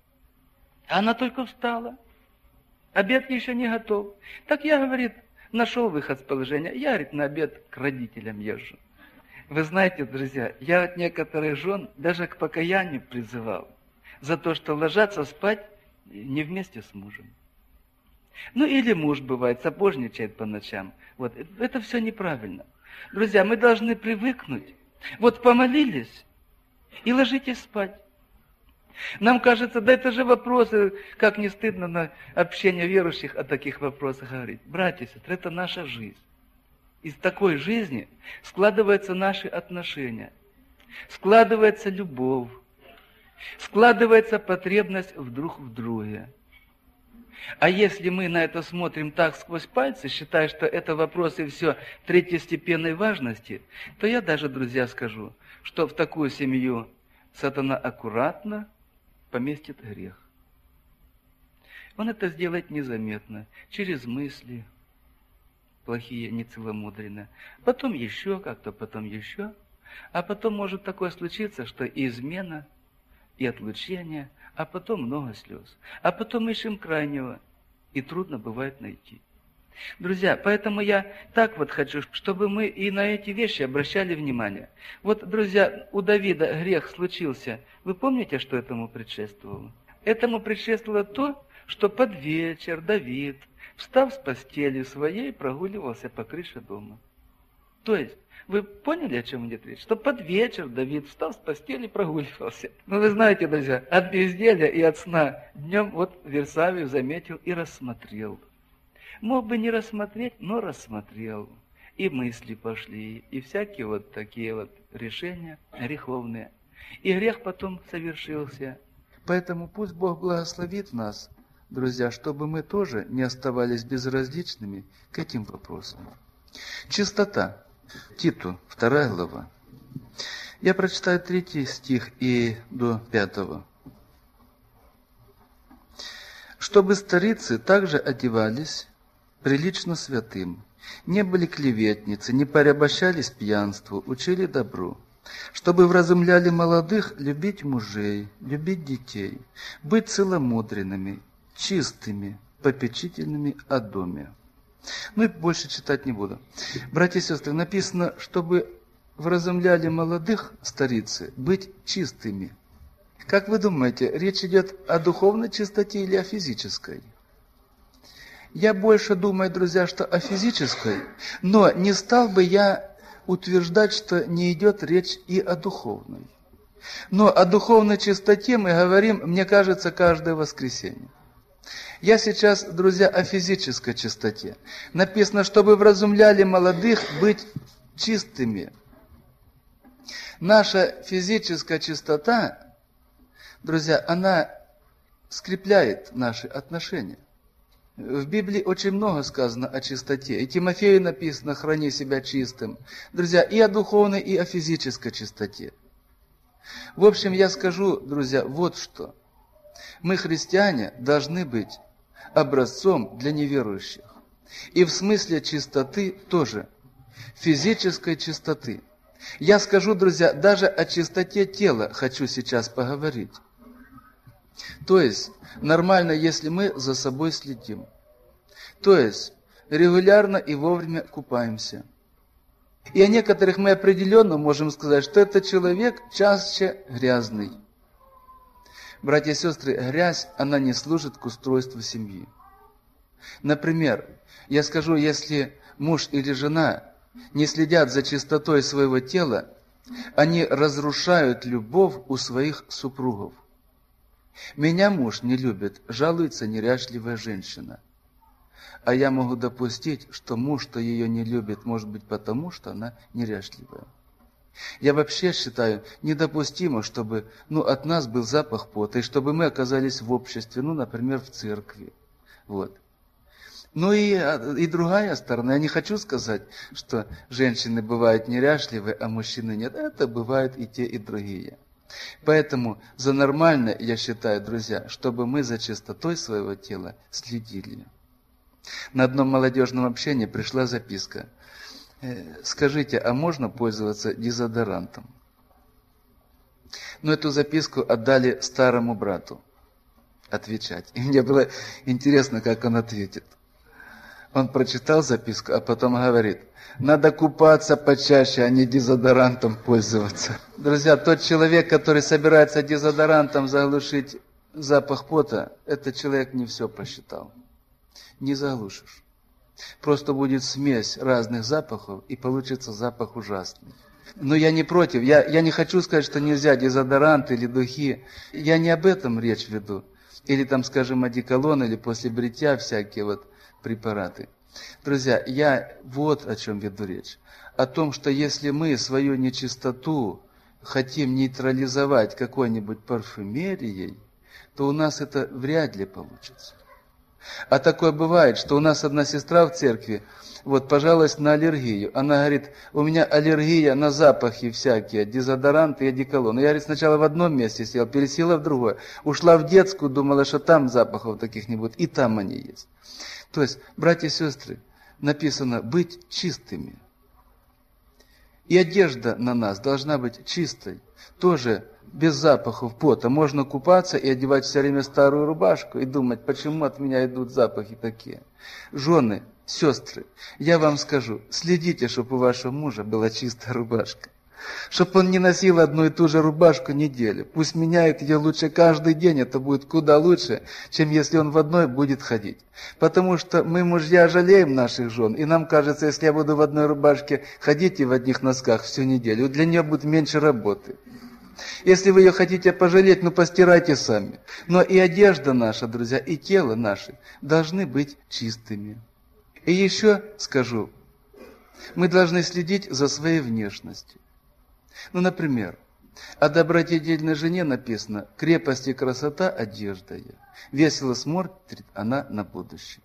а она только встала. Обед еще не готов. Так я, говорит, нашел выход с положения. Я, говорит, на обед к родителям езжу. Вы знаете, друзья, я от некоторых жен даже к покаянию призывал за то, что ложатся спать не вместе с мужем. Ну или муж, бывает, сапожничает по ночам. Вот, это все неправильно. Друзья, мы должны привыкнуть. Вот помолились и ложитесь спать. Нам кажется, да это же вопросы, как не стыдно на общение верующих о таких вопросах говорить. Братья и сестры, это наша жизнь. Из такой жизни складываются наши отношения, складывается любовь, складывается потребность друг в друге. А если мы на это смотрим так сквозь пальцы, считая, что это вопросы все третьестепенной важности, то я даже, друзья, скажу, что в такую семью сатана аккуратно поместит грех. Он это сделает незаметно, через мысли плохие, нецеломудренные. Потом еще как-то, потом еще. А потом может такое случиться, что и измена, и отлучение, а потом много слез. А потом ищем крайнего, и трудно бывает найти. Друзья, поэтому я так вот хочу, чтобы мы и на эти вещи обращали внимание. Вот, друзья, у Давида грех случился. Вы помните, что этому предшествовало? Этому предшествовало то, что под вечер Давид, встав с постели своей, прогуливался по крыше дома. То есть, вы поняли, о чем идет речь? Что под вечер Давид встал с постели и прогуливался. Ну, вы знаете, друзья, от безделья и от сна днем вот Версавию заметил и рассмотрел. Мог бы не рассмотреть, но рассмотрел. И мысли пошли, и всякие вот такие вот решения греховные. И грех потом совершился. Поэтому пусть Бог благословит нас, друзья, чтобы мы тоже не оставались безразличными к этим вопросам. Чистота. Титу, 2 глава. Я прочитаю 3 стих и до 5. «Чтобы старицы также одевались прилично святым, не были клеветницы, не порабощались пьянству, учили добру, чтобы вразумляли молодых любить мужей, любить детей, быть целомудренными, чистыми, попечительными о доме». Ну и больше читать не буду. Братья и сестры, написано, чтобы вразумляли молодых старицы быть чистыми. Как вы думаете, речь идет о духовной чистоте или о физической? Я больше думаю, друзья, что о физической, но не стал бы я утверждать, что не идет речь и о духовной. Но о духовной чистоте мы говорим, мне кажется, каждое воскресенье. Я сейчас, друзья, о физической чистоте. Написано, чтобы вразумляли молодых быть чистыми. Наша физическая чистота, друзья, она скрепляет наши отношения. В Библии очень много сказано о чистоте. И Тимофею написано: храни себя чистым. Друзья, и о духовной, и о физической чистоте. В общем, я скажу, друзья, вот что. Мы, христиане, должны быть образцом для неверующих. И в смысле чистоты тоже. Физической чистоты. Я скажу, друзья, даже о чистоте тела хочу сейчас поговорить. То есть, нормально, если мы за собой следим. То есть, регулярно и вовремя купаемся. И о некоторых мы определенно можем сказать, что это человек чаще грязный. Братья и сестры, грязь, она не служит к устройству семьи. Например, я скажу, если муж или жена не следят за чистотой своего тела, они разрушают любовь у своих супругов. Меня муж не любит, жалуется неряшливая женщина. А я могу допустить, что муж, что ее не любит, может быть потому, что она неряшливая. Я вообще считаю недопустимо, чтобы от нас был запах пота, и чтобы мы оказались в обществе, например, в церкви. Вот. Ну и другая сторона. Я не хочу сказать, что женщины бывают неряшливы, а мужчины нет. Это бывают и те, и другие. Поэтому за нормально, я считаю, друзья, чтобы мы за чистотой своего тела следили. На одном молодежном общении пришла записка. Скажите, а можно пользоваться дезодорантом? Но эту записку отдали старому брату отвечать. И мне было интересно, как он ответит. Он прочитал записку, а потом говорит: надо купаться почаще, а не дезодорантом пользоваться. Друзья, тот человек, который собирается дезодорантом заглушить запах пота, этот человек не все посчитал. Не заглушишь. Просто будет смесь разных запахов, и получится запах ужасный. Но я не против. Я не хочу сказать, что нельзя дезодорант или духи. Я не об этом речь веду. Или там, скажем, одеколон, или после бритья всякие вот препараты. Друзья, я вот о чем веду речь. О том, что если мы свою нечистоту хотим нейтрализовать какой-нибудь парфюмерией, то у нас это вряд ли получится. А такое бывает, что у нас одна сестра в церкви вот пожаловалась на аллергию. Она говорит: у меня аллергия на запахи всякие, дезодоранты и одеколон. Я, говорит, сначала в одном месте села, пересела в другое. Ушла в детскую, думала, что там запахов таких не будет. И там они есть. То есть, братья и сестры, написано быть чистыми. И одежда на нас должна быть чистой. Тоже без запахов пота. Можно купаться и одевать все время старую рубашку и думать, почему от меня идут запахи такие. Жены, сестры, я вам скажу, следите, чтобы у вашего мужа была чистая рубашка. Чтобы он не носил одну и ту же рубашку неделю. Пусть меняет ее лучше каждый день, это будет куда лучше, чем если он в одной будет ходить. Потому что мы, мужья, жалеем наших жен, и нам кажется, если я буду в одной рубашке ходить и в одних носках всю неделю, для нее будет меньше работы. Если вы ее хотите пожалеть, ну постирайте сами. Но и одежда наша, друзья, и тело наше должны быть чистыми. И еще скажу, мы должны следить за своей внешностью. Ну, например, о добродетельной жене написано: крепость и красота одежда ее, весело смотрит она на будущее.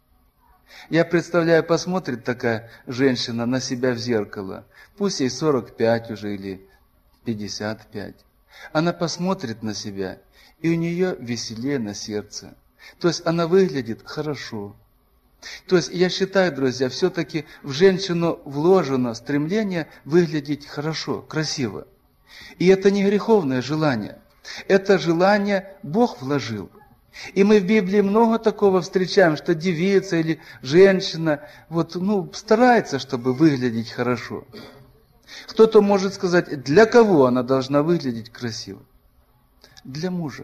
Я представляю, посмотрит такая женщина на себя в зеркало, пусть ей 45 уже или 55. Она посмотрит на себя, и у нее веселее на сердце. То есть она выглядит хорошо. То есть я считаю, друзья, все-таки в женщину вложено стремление выглядеть хорошо, красиво. И это не греховное желание. Это желание Бог вложил. И мы в Библии много такого встречаем, что девица или женщина старается, чтобы выглядеть хорошо. Кто-то может сказать, для кого она должна выглядеть красиво? Для мужа.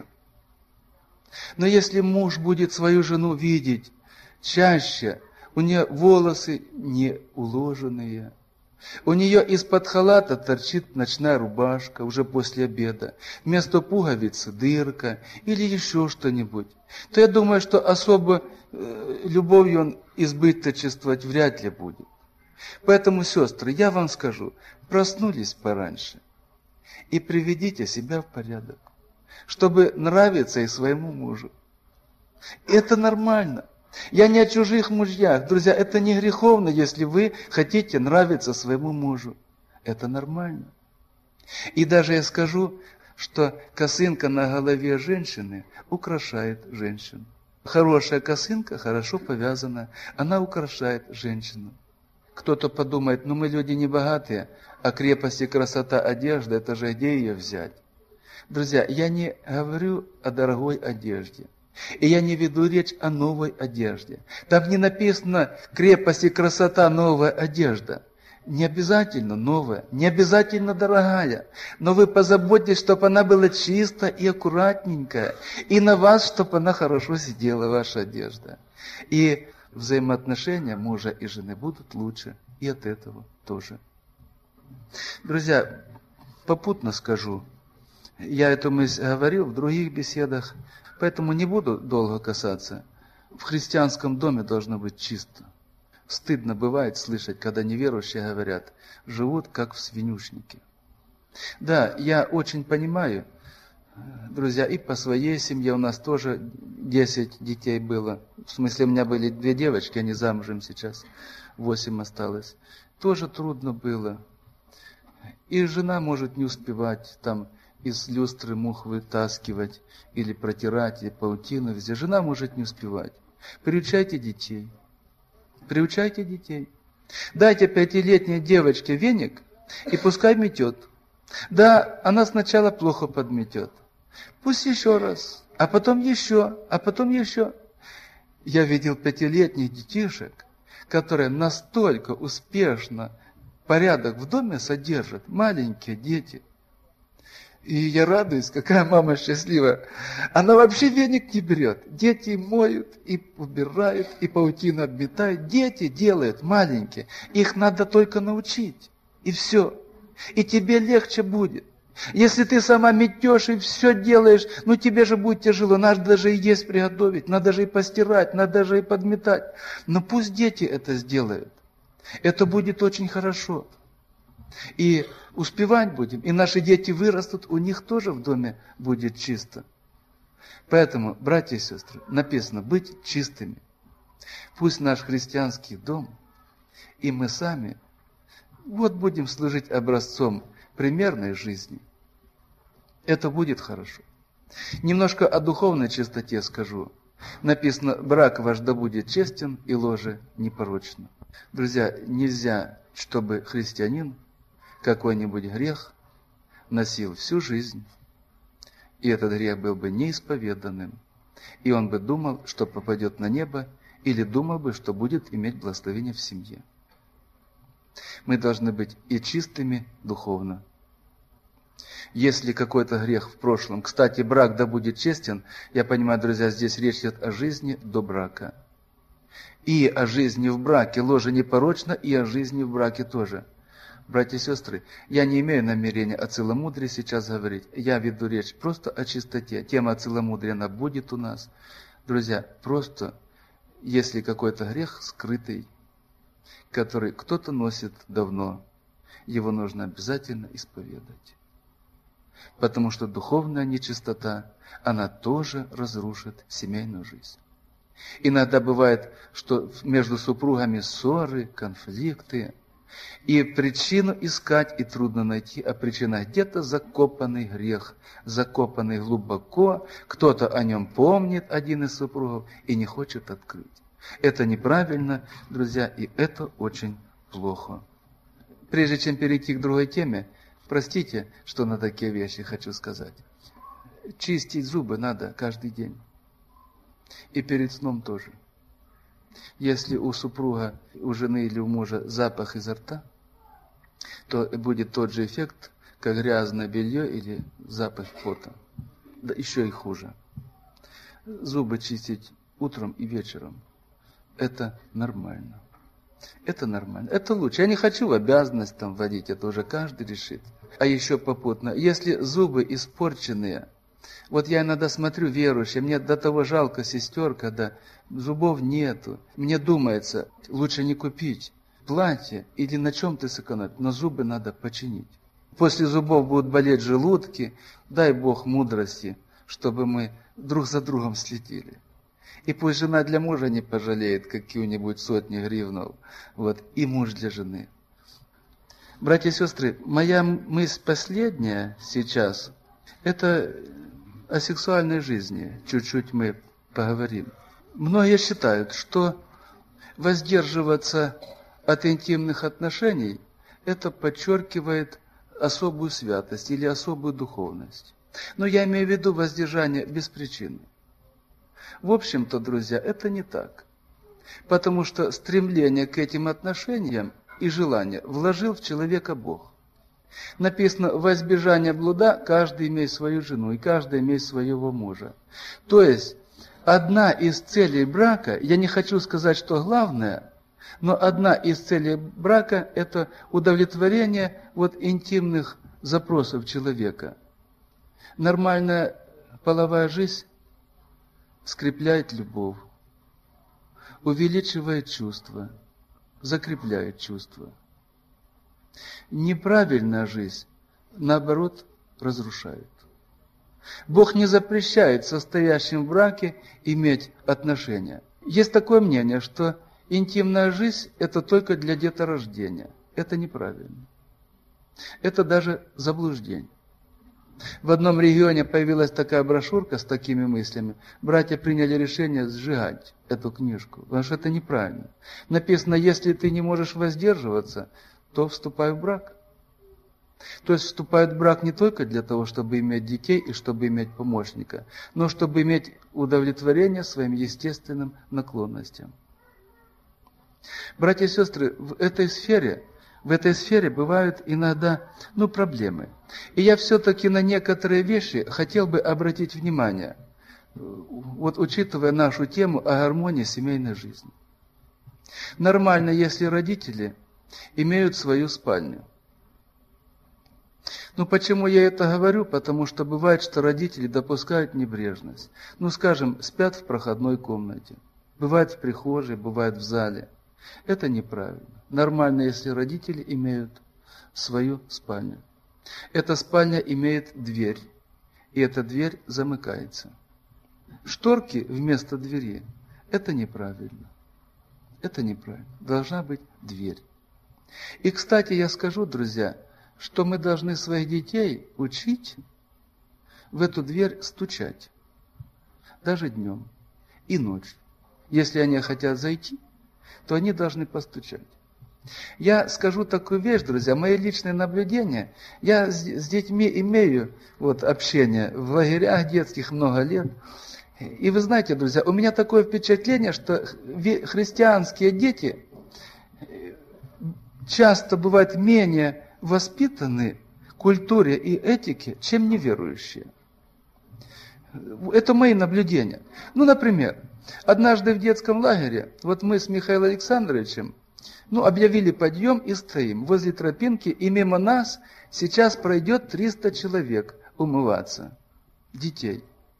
Но если муж будет свою жену видеть чаще, у нее волосы не уложенные, у нее из-под халата торчит ночная рубашка уже после обеда, вместо пуговицы дырка или еще что-нибудь, то я думаю, что особо любовью он избыточествовать вряд ли будет. Поэтому, сестры, я вам скажу, проснулись пораньше и приведите себя в порядок, чтобы нравиться и своему мужу. Это нормально. Я не о чужих мужьях. Друзья, это не греховно, если вы хотите нравиться своему мужу. Это нормально. И даже я скажу, что косынка на голове женщины украшает женщину. Хорошая косынка, хорошо повязана, она украшает женщину. Кто-то подумает, мы люди не богатые, а крепость и красота одежды, это же где ее взять? Друзья, я не говорю о дорогой одежде. И я не веду речь о новой одежде. Там не написано крепость и красота, новая одежда. Не обязательно новая, не обязательно дорогая. Но вы позаботьтесь, чтобы она была чистая и аккуратненькая. И на вас, чтобы она хорошо сидела, ваша одежда. И взаимоотношения мужа и жены будут лучше. И от этого тоже. Друзья, попутно скажу. Я эту мысль говорил в других беседах. Поэтому не буду долго касаться. В христианском доме должно быть чисто. Стыдно бывает слышать, когда неверующие говорят, живут как в свинюшнике. Да, я очень понимаю, Друзья, и по своей семье у нас тоже 10 детей было. В смысле, у меня были 2 девочки, они замужем сейчас, 8 осталось. Тоже трудно было. И жена может не успевать там из люстры мух вытаскивать, или протирать, или паутину везде. Жена может не успевать. Приучайте детей. Приучайте детей. Дайте 5-летней девочке веник, и пускай метет. Да, она сначала плохо подметет. Пусть еще раз, а потом еще, а потом еще. Я видел 5-летних детишек, которые настолько успешно порядок в доме содержат, маленькие дети. И я радуюсь, какая мама счастливая. Она вообще веник не берет. Дети моют и убирают, и паутину обметают. Дети делают маленькие. Их надо только научить. И все. И тебе легче будет. Если ты сама метешь и все делаешь, ну тебе же будет тяжело. Надо даже и есть приготовить, надо же и постирать, надо даже и подметать. Но пусть дети это сделают. Это будет очень хорошо. И успевать будем, и наши дети вырастут, у них тоже в доме будет чисто. Поэтому, братья и сестры, написано быть чистыми. Пусть наш христианский дом, и мы сами, вот будем служить образцом примерной жизни. Это будет хорошо. Немножко о духовной чистоте скажу. Написано, брак ваш да будет честен, и ложе непорочно. Друзья, нельзя, чтобы христианин какой-нибудь грех носил всю жизнь, и этот грех был бы неисповеданным, и он бы думал, что попадет на небо, или думал бы, что будет иметь благословение в семье. Мы должны быть и чистыми духовно. Если какой-то грех в прошлом, кстати, брак да будет честен, я понимаю, друзья, здесь речь идет о жизни до брака. И о жизни в браке, ложе непорочно, и о жизни в браке тоже. Братья и сестры, я не имею намерения о целомудрии сейчас говорить. Я веду речь просто о чистоте. Тема целомудрия, она будет у нас. Друзья, просто, если какой-то грех скрытый, который кто-то носит давно, его нужно обязательно исповедать. Потому что духовная нечистота, она тоже разрушит семейную жизнь. Иногда бывает, что между супругами ссоры, конфликты, и причину искать и трудно найти, а причина где-то закопанный грех, закопанный глубоко, кто-то о нем помнит, один из супругов, и не хочет открыть. Это неправильно, друзья, и это очень плохо. Прежде чем перейти к другой теме, простите, что на такие вещи хочу сказать. Чистить зубы надо каждый день. И перед сном тоже. Если у супруга, у жены или у мужа запах изо рта, то будет тот же эффект, как грязное белье или запах пота. Да еще и хуже. Зубы чистить утром и вечером. Это нормально. Это нормально. Это лучше. Я не хочу в обязанность там вводить, это уже каждый решит. А еще попутно, если зубы испорченные, вот я иногда смотрю верующие, мне до того жалко сестер, когда зубов нету. Мне думается, лучше не купить платье или на чем-то сэкономить, но зубы надо починить. После зубов будут болеть желудки, дай Бог мудрости, чтобы мы друг за другом следили. И пусть жена для мужа не пожалеет какие-нибудь сотни гривнов, вот, и муж для жены. Братья и сестры, моя мысль последняя сейчас, это о сексуальной жизни, чуть-чуть мы поговорим. Многие считают, что воздерживаться от интимных отношений, это подчеркивает особую святость или особую духовность. Но я имею в виду воздержание без причины. В общем-то, друзья, это не так. Потому что стремление к этим отношениям и желание вложил в человека Бог. Написано, во избежание блуда каждый имеет свою жену, и каждый имеет своего мужа. То есть, одна из целей брака, я не хочу сказать, что главная, но одна из целей брака – это удовлетворение вот интимных запросов человека. Нормальная половая жизнь скрепляет любовь, увеличивает чувства, закрепляет чувства. Неправильная жизнь, наоборот, разрушает. Бог не запрещает состоящим в браке иметь отношения. Есть такое мнение, что интимная жизнь – это только для деторождения. Это неправильно. Это даже заблуждение. В одном регионе появилась такая брошюрка с такими мыслями. Братья приняли решение сжигать эту книжку, потому что это неправильно. Написано, если ты не можешь воздерживаться, то вступай в брак. То есть вступают в брак не только для того, чтобы иметь детей и чтобы иметь помощника, но чтобы иметь удовлетворение своим естественным наклонностям. Братья и сестры, в этой сфере бывают иногда проблемы. И я все-таки на некоторые вещи хотел бы обратить внимание, вот учитывая нашу тему о гармонии семейной жизни. Нормально, если родители имеют свою спальню. Почему я это говорю? Потому что бывает, что родители допускают небрежность. Скажем, спят в проходной комнате. Бывает в прихожей, бывает в зале. Это неправильно. Нормально, если родители имеют свою спальню. Эта спальня имеет дверь, и эта дверь замыкается. Шторки вместо двери – это неправильно. Это неправильно. Должна быть дверь. И, кстати, я скажу, друзья, что мы должны своих детей учить в эту дверь стучать. Даже днем и ночью. Если они хотят зайти, то они должны постучать. Я скажу такую вещь, друзья, мои личные наблюдения. Я с детьми имею общение в лагерях детских много лет. И вы знаете, друзья, у меня такое впечатление, что христианские дети часто бывают менее воспитаны культуре и этике, чем неверующие. Это мои наблюдения. Например, однажды в детском лагере, мы с Михаилом Александровичем, объявили подъем и стоим возле тропинки, и мимо нас сейчас пройдет 300 человек умываться, детей.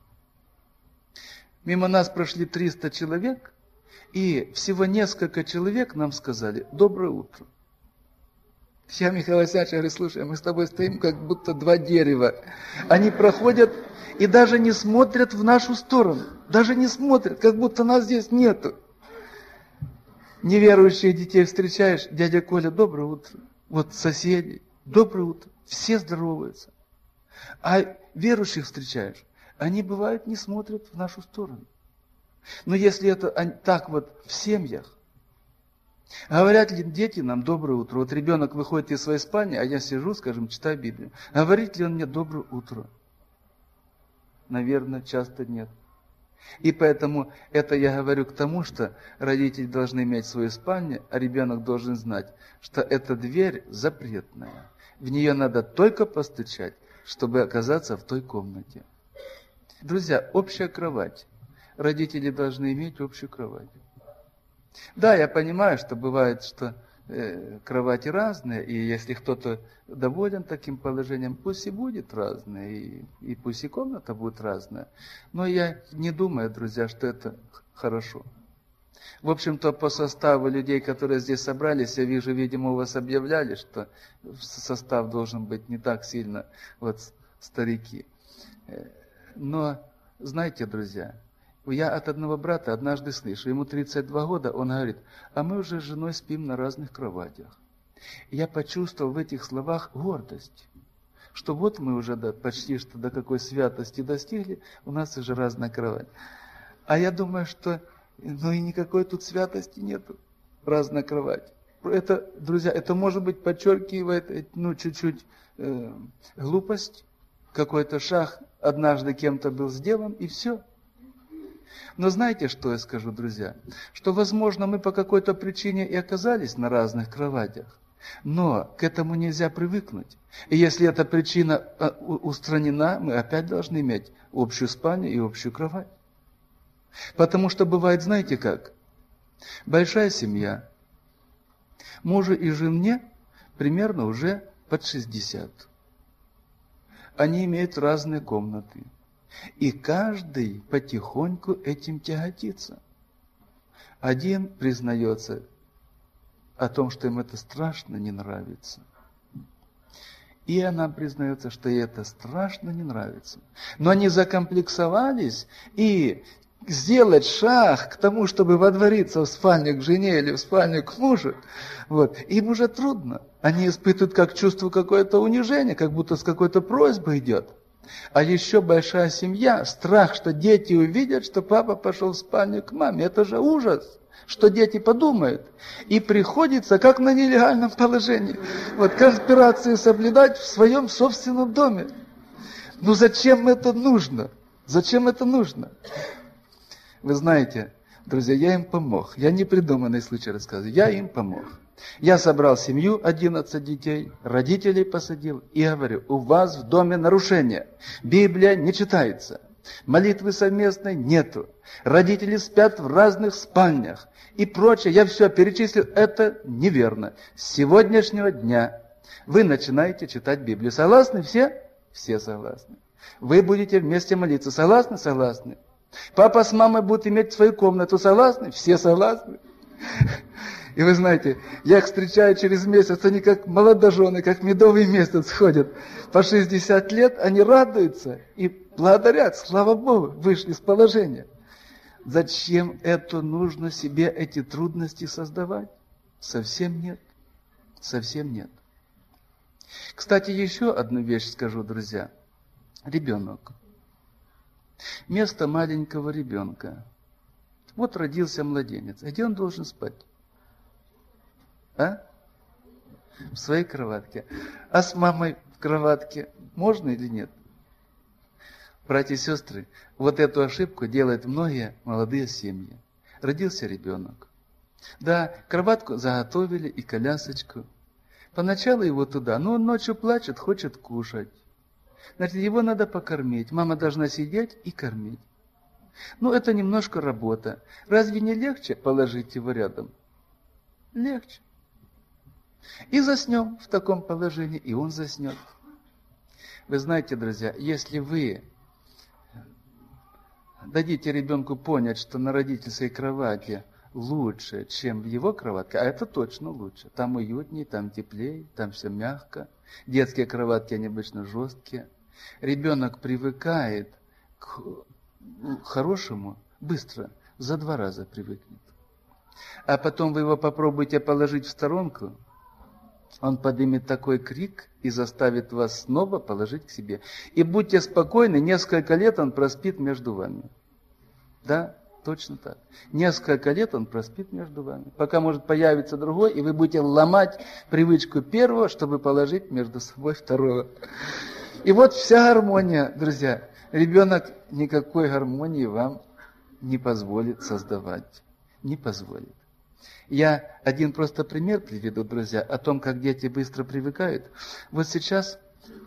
Мимо нас прошли 300 человек, и всего несколько человек нам сказали «Доброе утро». Я, Михаил Александрович, говорю, слушай, мы с тобой стоим, как будто два дерева. Они проходят и даже не смотрят в нашу сторону. Даже не смотрят, как будто нас здесь нету. Неверующих детей встречаешь, дядя Коля, доброе утро. Соседи, доброе утро. Все здороваются. А верующих встречаешь, они, бывает, не смотрят в нашу сторону. Но если это так в семьях, говорят ли дети нам доброе утро? Ребенок выходит из своей спальни, а я сижу, скажем, читаю Библию. Говорит ли он мне доброе утро? Наверное, часто нет. И поэтому это я говорю к тому, что родители должны иметь свою спальню, а ребенок должен знать, что эта дверь запретная. В нее надо только постучать, чтобы оказаться в той комнате. Друзья, общая кровать. Родители должны иметь общую кровать. Да, я понимаю, что бывает, что кровати разные, и если кто-то доволен таким положением, пусть и будет разное, и пусть и комната будет разная. Но я не думаю, друзья, что это хорошо. В общем-то, по составу людей, которые здесь собрались, я вижу, видимо, у вас объявляли, что состав должен быть не так сильно старики. Но, знаете, друзья, я от одного брата однажды слышу, ему 32 года, он говорит, а мы уже с женой спим на разных кроватях. И я почувствовал в этих словах гордость, что мы уже почти что до какой святости достигли, у нас уже разная кровать. А я думаю, что и никакой тут святости нету, разная кровать. Это, друзья, это может быть подчеркивает чуть-чуть глупость, какой-то шаг однажды кем-то был сделан, и все. Но знаете, что я скажу, друзья? Что, возможно, мы по какой-то причине и оказались на разных кроватях, но к этому нельзя привыкнуть. И если эта причина устранена, мы опять должны иметь общую спальню и общую кровать. Потому что бывает, знаете как? Большая семья, мужу и жене примерно уже под 60. Они имеют разные комнаты. И каждый потихоньку этим тяготится. Один признается о том, что им это страшно не нравится. И она признается, что ей это страшно не нравится. Но они закомплексовались, и сделать шаг к тому, чтобы водвориться в спальню к жене или в спальню к мужу, им уже трудно. Они испытывают как чувство какое-то унижение, как будто с какой-то просьбой идет. А еще большая семья, страх, что дети увидят, что папа пошел в спальню к маме. Это же ужас, что дети подумают. И приходится, как на нелегальном положении, конспирации соблюдать в своем собственном доме. Зачем это нужно? Зачем это нужно? Вы знаете, друзья, я им помог. Я не придуманный случай рассказываю. Я им помог. Я собрал семью, 11 детей, родителей посадил и говорю, у вас в доме нарушение. Библия не читается. Молитвы совместной нету. Родители спят в разных спальнях и прочее. Я все перечислил. Это неверно. С сегодняшнего дня вы начинаете читать Библию. Согласны все? Все согласны. Вы будете вместе молиться. Согласны? Согласны. Папа с мамой будут иметь свою комнату. Согласны? Все согласны. И вы знаете, я их встречаю через месяц, они как молодожены, как медовый месяц ходят. По 60 лет они радуются и благодарят, слава Богу, вышли из положения. Зачем это нужно себе эти трудности создавать? Совсем нет. Совсем нет. Кстати, еще одну вещь скажу, друзья. Ребенок. Место маленького ребенка. Вот родился младенец. Где он должен спать? В своей кроватке. А с мамой в кроватке можно или нет? Братья и сестры, вот эту ошибку делают многие молодые семьи. Родился ребенок. Да, кроватку заготовили и колясочку. Поначалу его туда, но он ночью плачет, хочет кушать. Значит, его надо покормить. Мама должна сидеть и кормить. Это немножко работа. Разве не легче положить его рядом? Легче. И заснем в таком положении, и он заснет. Вы знаете, друзья, если вы дадите ребенку понять, что на родительской кровати лучше, чем в его кроватке, а это точно лучше. Там уютнее, там теплее, там все мягко. Детские кроватки, они обычно жесткие. Ребенок привыкает к хорошему быстро, за 2 раза привыкнет. А потом вы его попробуйте положить в сторонку, он поднимет такой крик и заставит вас снова положить к себе. И будьте спокойны, несколько лет он проспит между вами. Да, точно так. Несколько лет он проспит между вами. Пока может появиться другой, и вы будете ломать привычку первого, чтобы положить между собой второго. И вот вся гармония, друзья. Ребенок никакой гармонии вам не позволит создавать. Не позволит. Я один просто пример приведу, друзья, о том, как дети быстро привыкают. Вот сейчас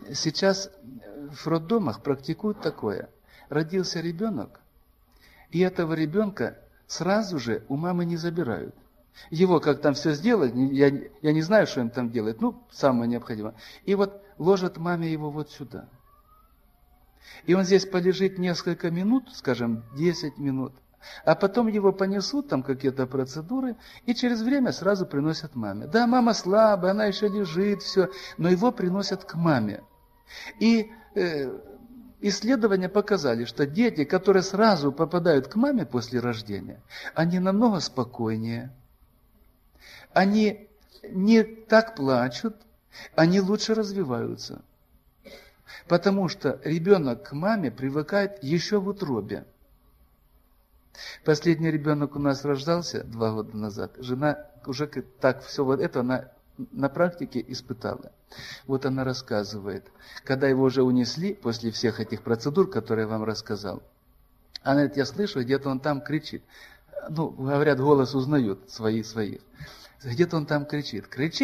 в роддомах практикуют такое. Родился ребенок, и этого ребенка сразу же у мамы не забирают. Его как там все сделать, я не знаю, что им там делать, самое необходимое. И вот ложат маме его вот сюда. И он здесь полежит несколько минут, скажем, 10 минут. А потом его понесут, там какие-то процедуры, и через время сразу приносят маме. Да, мама слабая, она еще лежит, все, но его приносят к маме. И исследования показали, что дети, которые сразу попадают к маме после рождения, они намного спокойнее, они не так плачут, они лучше развиваются. Потому что ребенок к маме привыкает еще в утробе. Последний ребенок у нас рождался 2 года назад. Жена уже так все вот это она на практике испытала. Вот она рассказывает. Когда его уже унесли после всех этих процедур, которые я вам рассказал, она говорит, я слышу, где-то он там кричит. Говорят, голос узнают своих. Где-то он там кричит.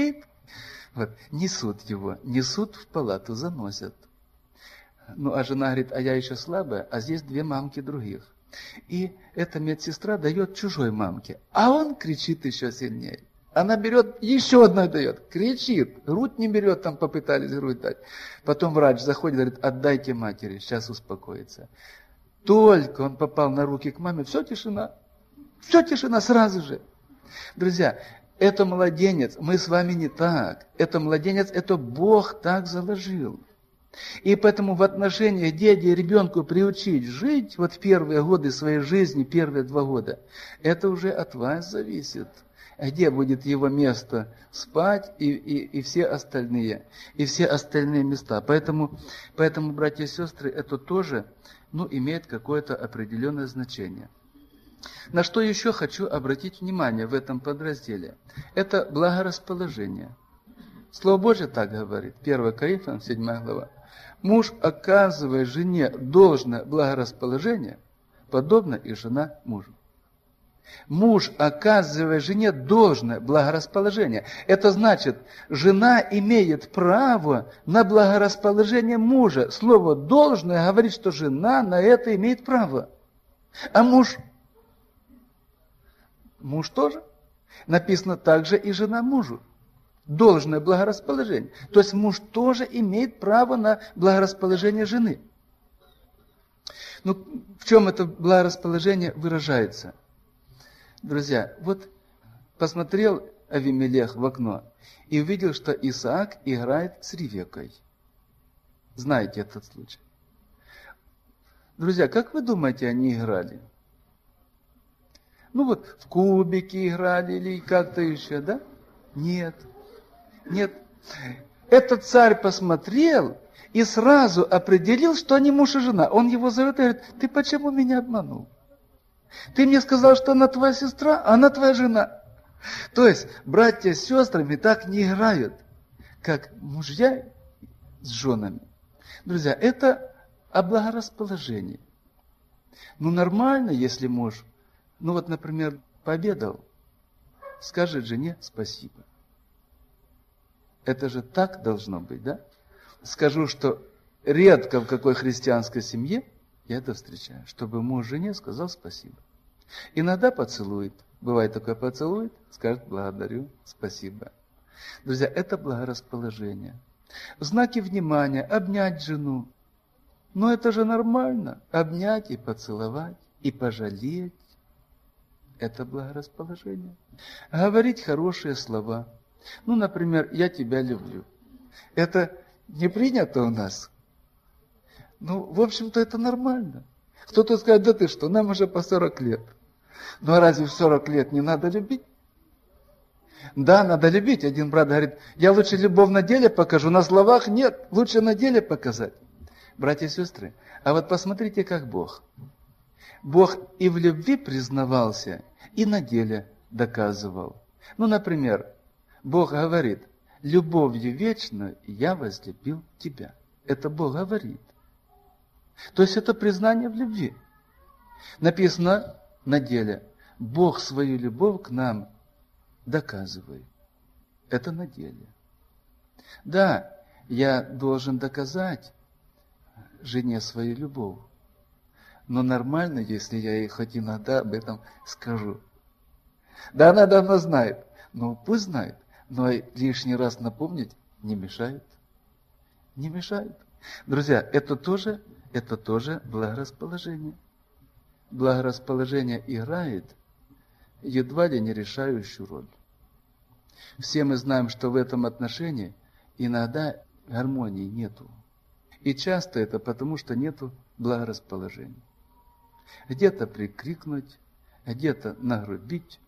Несут его, несут в палату, заносят. А жена говорит, а я еще слабая, а здесь 2 мамки других. И эта медсестра дает чужой мамке, а он кричит еще сильнее. Она берет, еще одна дает, кричит, грудь не берет, там попытались грудь дать. Потом врач заходит, говорит, отдайте матери, сейчас успокоится. Только он попал на руки к маме, все тишина сразу же. Друзья, Это младенец, мы с вами не так. Это младенец, это Бог так заложил. И поэтому в отношениях дяди ребенку приучить жить вот в первые годы своей жизни, первые 2 года, это уже от вас зависит. Где будет его место спать и все остальные места. Поэтому, братья и сестры, это тоже имеет какое-то определенное значение. На что еще хочу обратить внимание в этом подразделе? Это благорасположение. Слово Божье так говорит, 1 Коринфянам, 7 глава. Муж, оказывая жене должное благорасположение, подобно и жена мужу. Муж, оказывая жене должное благорасположение. Это значит, жена имеет право на благорасположение мужа. Слово «должное» говорит, что жена на это имеет право. А муж тоже. Написано также и жена мужу. Должное благорасположение. То есть муж тоже имеет право на благорасположение жены. В чем это благорасположение выражается? Друзья, вот посмотрел Авимелех в окно и увидел, что Исаак играет с Ревеккой. Знаете этот случай? Друзья, как вы думаете, они играли? В кубики играли или как-то еще, да? Нет. Этот царь посмотрел и сразу определил, что они муж и жена. Он его зовет и говорит: ты почему меня обманул? Ты мне сказал, что она твоя сестра, а она твоя жена. То есть, братья с сестрами так не играют, как мужья с женами. Друзья, это о благорасположении. Нормально, если муж, например, пообедал, скажет жене спасибо. Это же так должно быть, да? Скажу, что редко в какой христианской семье я это встречаю, чтобы муж жене сказал спасибо. Иногда поцелует. Бывает такое, поцелует, скажет благодарю, спасибо. Друзья, это благорасположение. В знаке внимания обнять жену. Это же нормально. Обнять и поцеловать, и пожалеть. Это благорасположение. Говорить хорошие слова. Например, я тебя люблю. Это не принято у нас. В общем-то, это нормально. Кто-то скажет: да ты что, нам уже по 40 лет. А разве в 40 лет не надо любить? Да, надо любить. Один брат говорит: я лучше любовь на деле покажу, на словах нет, лучше на деле показать. Братья и сестры, а вот посмотрите, как Бог. Бог и в любви признавался, и на деле доказывал. Например, Бог говорит: любовью вечной я возлюбил тебя. Это Бог говорит. То есть это признание в любви. Написано на деле: Бог свою любовь к нам доказывает. Это на деле. Да, я должен доказать жене свою любовь. Но нормально, если я ей хоть иногда об этом скажу. Да, она давно знает. Пусть знает. Но лишний раз напомнить не мешает. Не мешает. Друзья, это тоже благорасположение. Благорасположение играет едва ли не решающую роль. Все мы знаем, что в этом отношении иногда гармонии нету. И часто это потому, что нету благорасположения. Где-то прикрикнуть, где-то нагрубить.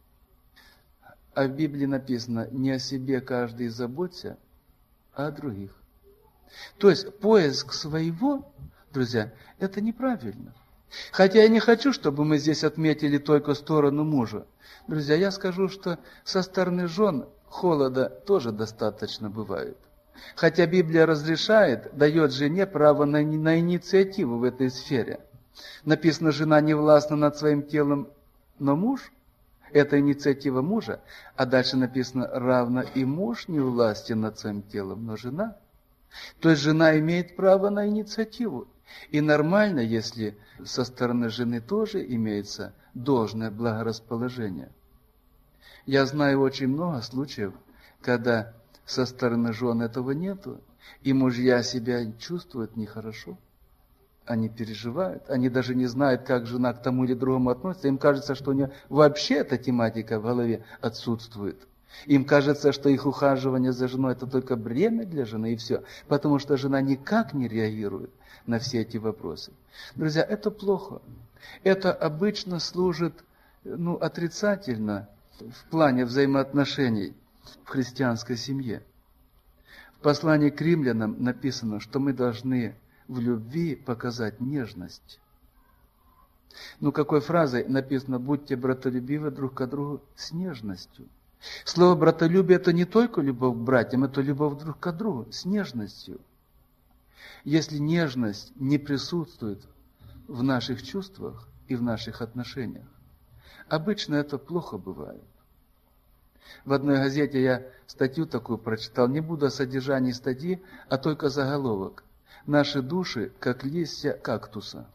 А в Библии написано: не о себе каждый заботься, а о других. То есть поиск своего, друзья, это неправильно. Хотя я не хочу, чтобы мы здесь отметили только сторону мужа. Друзья, я скажу, что со стороны жен холода тоже достаточно бывает. Хотя Библия разрешает, дает жене право на инициативу в этой сфере. Написано: жена не властна над своим телом, но муж. Это инициатива мужа. А дальше написано: равно и муж не властен над своим телом, но жена. То есть жена имеет право на инициативу. И нормально, если со стороны жены тоже имеется должное благорасположение. Я знаю очень много случаев, когда со стороны жен этого нету, и мужья себя чувствуют нехорошо. Они переживают, они даже не знают, как жена к тому или другому относится. Им кажется, что у нее вообще эта тематика в голове отсутствует. Им кажется, что их ухаживание за женой – это только бремя для жены, и все. Потому что жена никак не реагирует на все эти вопросы. Друзья, это плохо. Это обычно служит отрицательно в плане взаимоотношений в христианской семье. В послании к римлянам написано, что мы должны в любви показать нежность. Какой фразой написано: «Будьте братолюбивы друг к другу с нежностью». Слово «братолюбие» – это не только любовь к братьям, это любовь друг к другу с нежностью. Если нежность не присутствует в наших чувствах и в наших отношениях, обычно это плохо бывает. В одной газете я статью такую прочитал, не буду о содержании статьи, а только заголовок: «Наши души, как листья кактуса».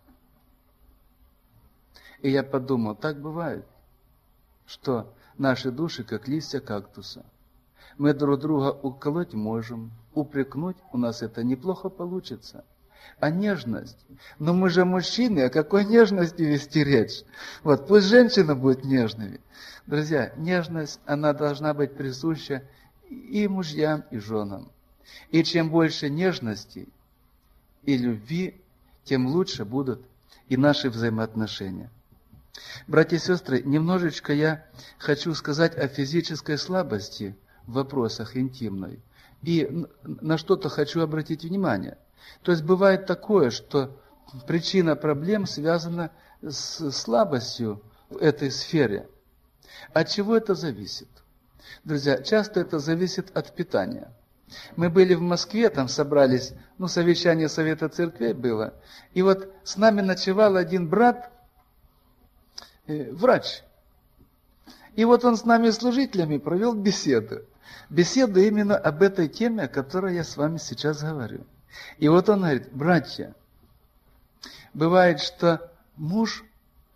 И я подумал, так бывает, что наши души, как листья кактуса. Мы друг друга уколоть можем, упрекнуть у нас это неплохо получится. А нежность? Но мы же мужчины, о какой нежности вести речь? Пусть женщины будут нежными. Друзья, нежность, она должна быть присуща и мужьям, и женам. И чем больше нежности и любви, тем лучше будут и наши взаимоотношения. Братья и сестры, немножечко я хочу сказать о физической слабости в вопросах интимной. И на что-то хочу обратить внимание. То есть бывает такое, что причина проблем связана с слабостью в этой сфере. От чего это зависит? Друзья, часто это зависит от питания. Мы были в Москве, там собрались, совещание Совета Церквей было. И с нами ночевал один брат, врач. И он с нами, служителями, провел беседу. Беседу именно об этой теме, о которой я с вами сейчас говорю. И он говорит: братья, бывает, что муж,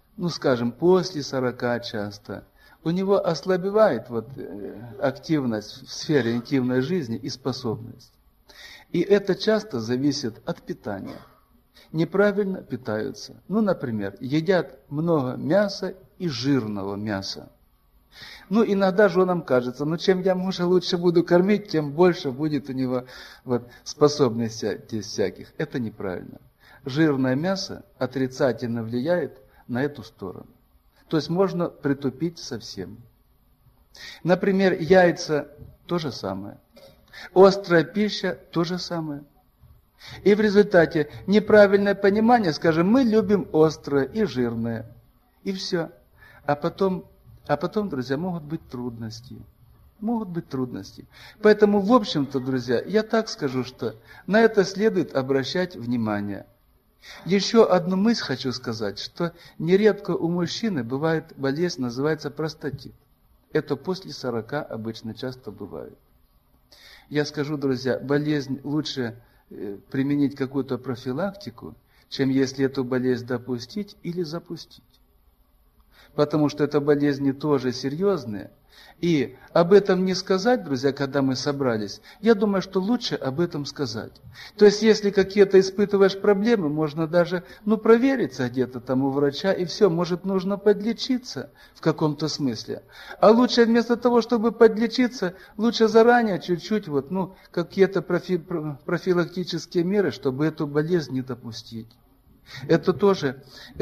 после 40 часто, у него ослабевает активность в сфере интимной жизни и способность. И это часто зависит от питания. Неправильно питаются. Например, едят много мяса и жирного мяса. Иногда женам кажется, чем я мужа лучше буду кормить, тем больше будет у него способностей всяких. Это неправильно. Жирное мясо отрицательно влияет на эту сторону. То есть можно притупить совсем. Например, яйца – то же самое. Острая пища – то же самое. И в результате неправильное понимание, скажем, мы любим острое и жирное. И все. А потом, друзья, могут быть трудности. Могут быть трудности. Поэтому, в общем-то, друзья, я так скажу, что на это следует обращать внимание. Еще одну мысль хочу сказать, что нередко у мужчины бывает болезнь, называется простатит. Это после 40 обычно часто бывает. Я скажу, друзья, болезнь лучше применить какую-то профилактику, чем если эту болезнь допустить или запустить. Потому что это болезни тоже серьезные. И об этом не сказать, друзья, когда мы собрались, я думаю, что лучше об этом сказать. То есть, если какие-то испытываешь проблемы, можно даже, провериться где-то там у врача, и все, может, нужно подлечиться в каком-то смысле. А лучше вместо того, чтобы подлечиться, лучше заранее чуть-чуть, какие-то профилактические меры, чтобы эту болезнь не допустить. Это тоже,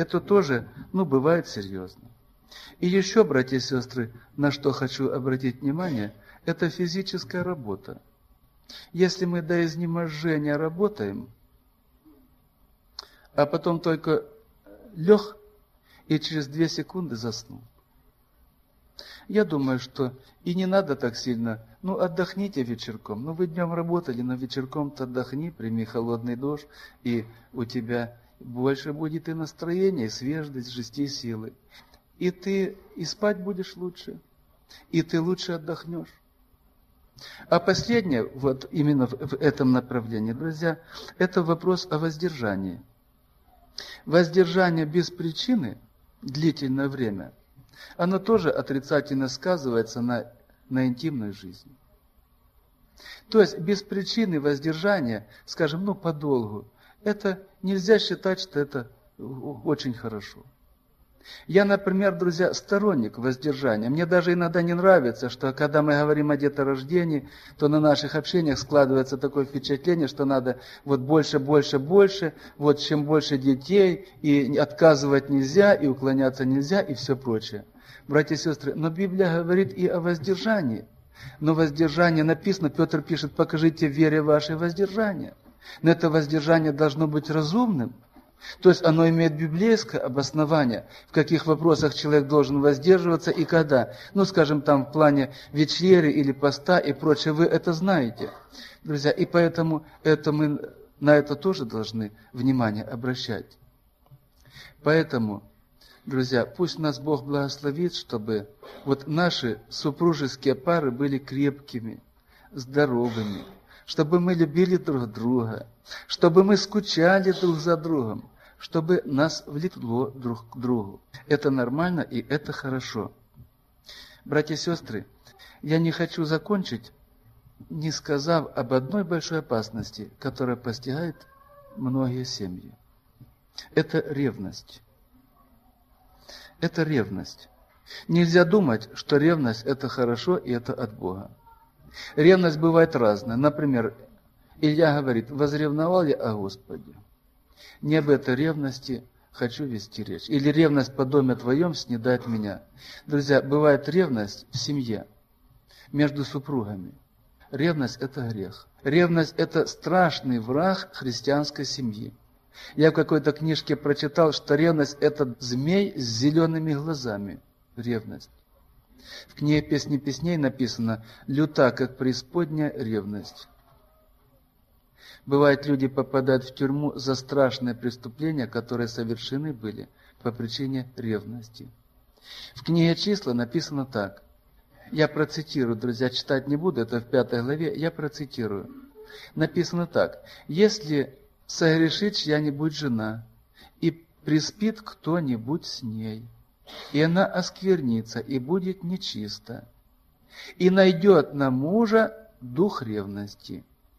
бывает серьезно. И еще, братья и сестры, на что хочу обратить внимание, это физическая работа. Если мы до изнеможения работаем, а потом только лег и через 2 секунды заснул, я думаю, что и не надо так сильно, отдохните вечерком. Вы днем работали, но вечерком-то отдохни, прими холодный душ, и у тебя больше будет и настроение, и свежесть, жести силы. И ты и спать будешь лучше, и ты лучше отдохнешь. А последнее, именно в этом направлении, друзья, это вопрос о воздержании. Воздержание без причины длительное время, оно тоже отрицательно сказывается на интимной жизни. То есть без причины воздержания, скажем, подолгу, это нельзя считать, что это очень хорошо. Я, например, друзья, сторонник воздержания. Мне даже иногда не нравится, что когда мы говорим о деторождении, то на наших общениях складывается такое впечатление, что надо вот больше, вот чем больше детей, и отказывать нельзя, и уклоняться нельзя, и все прочее. Братья и сестры, но Библия говорит и о воздержании. Но воздержание написано, Петр пишет, покажите в вере вашей воздержание. Но это воздержание должно быть разумным. То есть оно имеет библейское обоснование, в каких вопросах человек должен воздерживаться и когда. Ну, скажем, там в плане вечери или поста и прочее, вы это знаете, друзья. И поэтому мы на это тоже должны внимание обращать. Поэтому, друзья, пусть нас Бог благословит, чтобы вот наши супружеские пары были крепкими, здоровыми, чтобы мы любили друг друга, чтобы мы скучали друг за другом, чтобы нас влекло друг к другу. Это нормально и это хорошо. Братья и сестры, я не хочу закончить, не сказав об одной большой опасности, которая постигает многие семьи. Это ревность. Это ревность. Нельзя думать, что ревность это хорошо и это от Бога. Ревность бывает разная. Например, Илья говорит, возревновал я о Господе. Не об этой ревности хочу вести речь. Или ревность по доме твоем снедает меня. Друзья, бывает ревность в семье, между супругами. Ревность это грех. Ревность это страшный враг христианской семьи. Я в какой-то книжке прочитал, что ревность это змей с зелеными глазами. Ревность. В книге «Песни песней» написано «люта, как преисподняя ревность». Бывает, люди попадают в тюрьму за страшные преступления, которые совершены были по причине ревности. В книге «Числа» написано так. Я процитирую, друзья, читать не буду, это в 5 главе, я процитирую. Написано так. «Если согрешит чья-нибудь жена, и приспит кто-нибудь с ней, и она осквернится, и будет нечиста, и найдет на мужа дух ревности».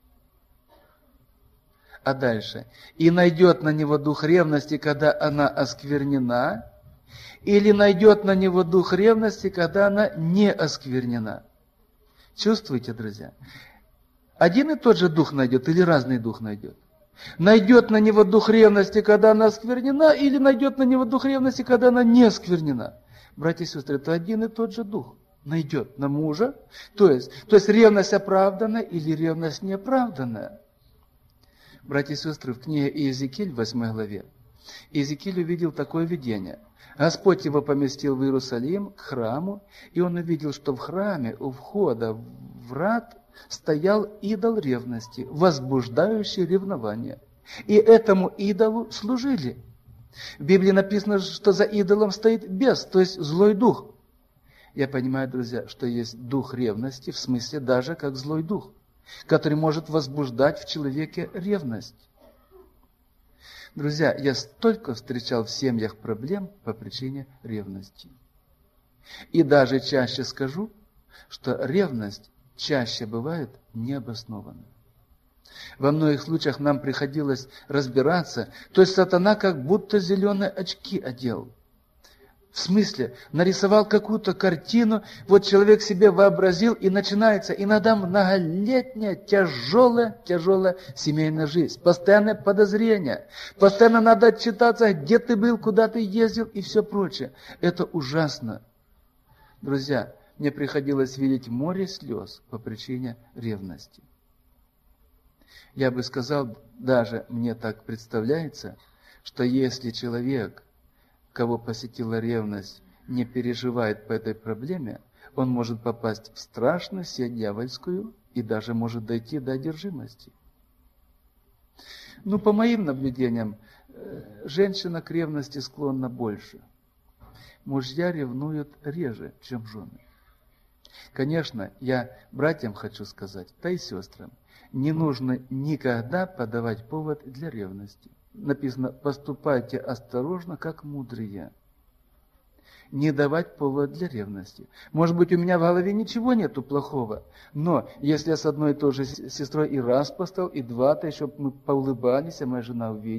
А дальше. «И найдет на него дух ревности, когда она осквернена, или найдет на него дух ревности, когда она не осквернена». Чувствуете, друзья? Один и тот же дух найдет или разный дух найдет? Найдет на него дух ревности, когда она осквернена, или найдет на него дух ревности, когда она не осквернена? Братья и сестры, это один и тот же дух найдет на мужа. То есть ревность оправданная или ревность неоправданная. Братья и сестры, в книге Иезекииль, 8 главе, Иезекииль увидел такое видение. Господь его поместил в Иерусалим, к храму, и он увидел, что в храме у входа в врат стоял идол ревности, возбуждающий ревнование. И этому идолу служили. В Библии написано, что за идолом стоит бес, то есть злой дух. Я понимаю, друзья, что есть дух ревности, в смысле даже как злой дух, который может возбуждать в человеке ревность. Друзья, я столько встречал в семьях проблем по причине ревности. И даже чаще скажу, что ревность чаще бывает необоснованной. Во многих случаях нам приходилось разбираться, то есть сатана как будто зеленые очки одел. В смысле, нарисовал какую-то картину, вот человек себе вообразил, и начинается иногда многолетняя, тяжелая семейная жизнь. Постоянное подозрение. Постоянно надо отчитаться, где ты был, куда ты ездил и все прочее. Это ужасно. Друзья, мне приходилось видеть море слез по причине ревности. Я бы сказал, даже мне так представляется, что если человек, кого посетила ревность, не переживает по этой проблеме, он может попасть в страшную сеть дьявольскую и даже может дойти до одержимости. По моим наблюдениям, женщина к ревности склонна больше. Мужья ревнуют реже, чем жены. Конечно, я братьям хочу сказать, да и сестрам, не нужно никогда подавать повод для ревности. Написано, поступайте осторожно, как мудрые. Не давать повод для ревности. Может быть, у меня в голове ничего нету плохого, но если я с одной и той же сестрой и раз постал, и два-то, еще мы поулыбались, а моя жена увидит,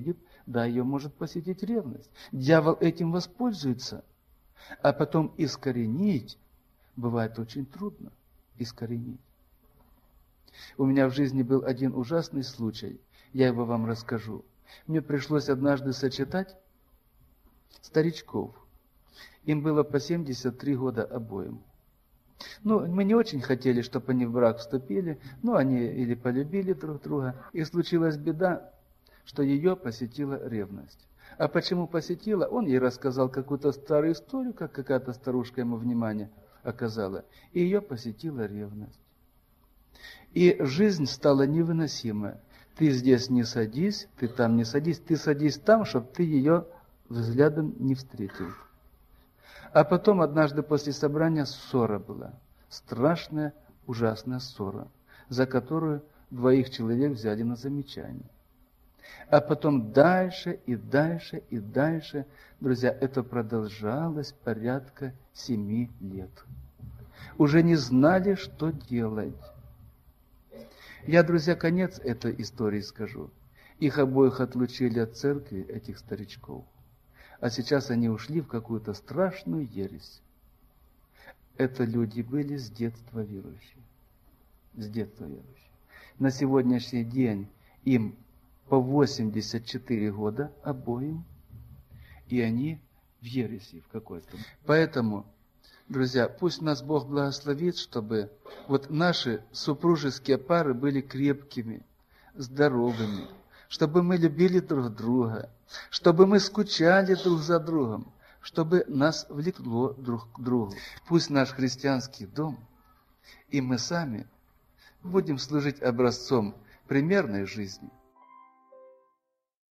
Да, ее может посетить ревность. Дьявол этим воспользуется. А потом искоренить бывает очень трудно. Искоренить. У меня в жизни был один ужасный случай. Я его вам расскажу. Мне пришлось однажды сочетать старичков. Им было по 73 года обоим. Мы не очень хотели, чтобы они в брак вступили, но они или полюбили друг друга. И случилась беда, что ее посетила ревность. А почему посетила? Он ей рассказал какую-то старую историю, как какая-то старушка ему внимание оказала. И ее посетила ревность. И жизнь стала невыносимая. Ты здесь не садись, ты там не садись, ты садись там, чтобы ты ее взглядом не встретил. А потом однажды после собрания ссора была. Страшная, ужасная ссора, за которую 2 человек взяли на замечание. А потом дальше и дальше и дальше, друзья, это продолжалось порядка 7 лет. Уже не знали, что делать. Я, друзья, конец этой истории скажу. Их обоих отлучили от церкви, этих старичков. А сейчас они ушли в какую-то страшную ересь. Это люди были с детства верующие. С детства верующие. На сегодняшний день им по 84 года обоим, и они в ереси в какой-то. Поэтому, друзья, пусть нас Бог благословит, чтобы вот наши супружеские пары были крепкими, здоровыми, чтобы мы любили друг друга, чтобы мы скучали друг за другом, чтобы нас влекло друг к другу. Пусть наш христианский дом и мы сами будем служить образцом примерной жизни,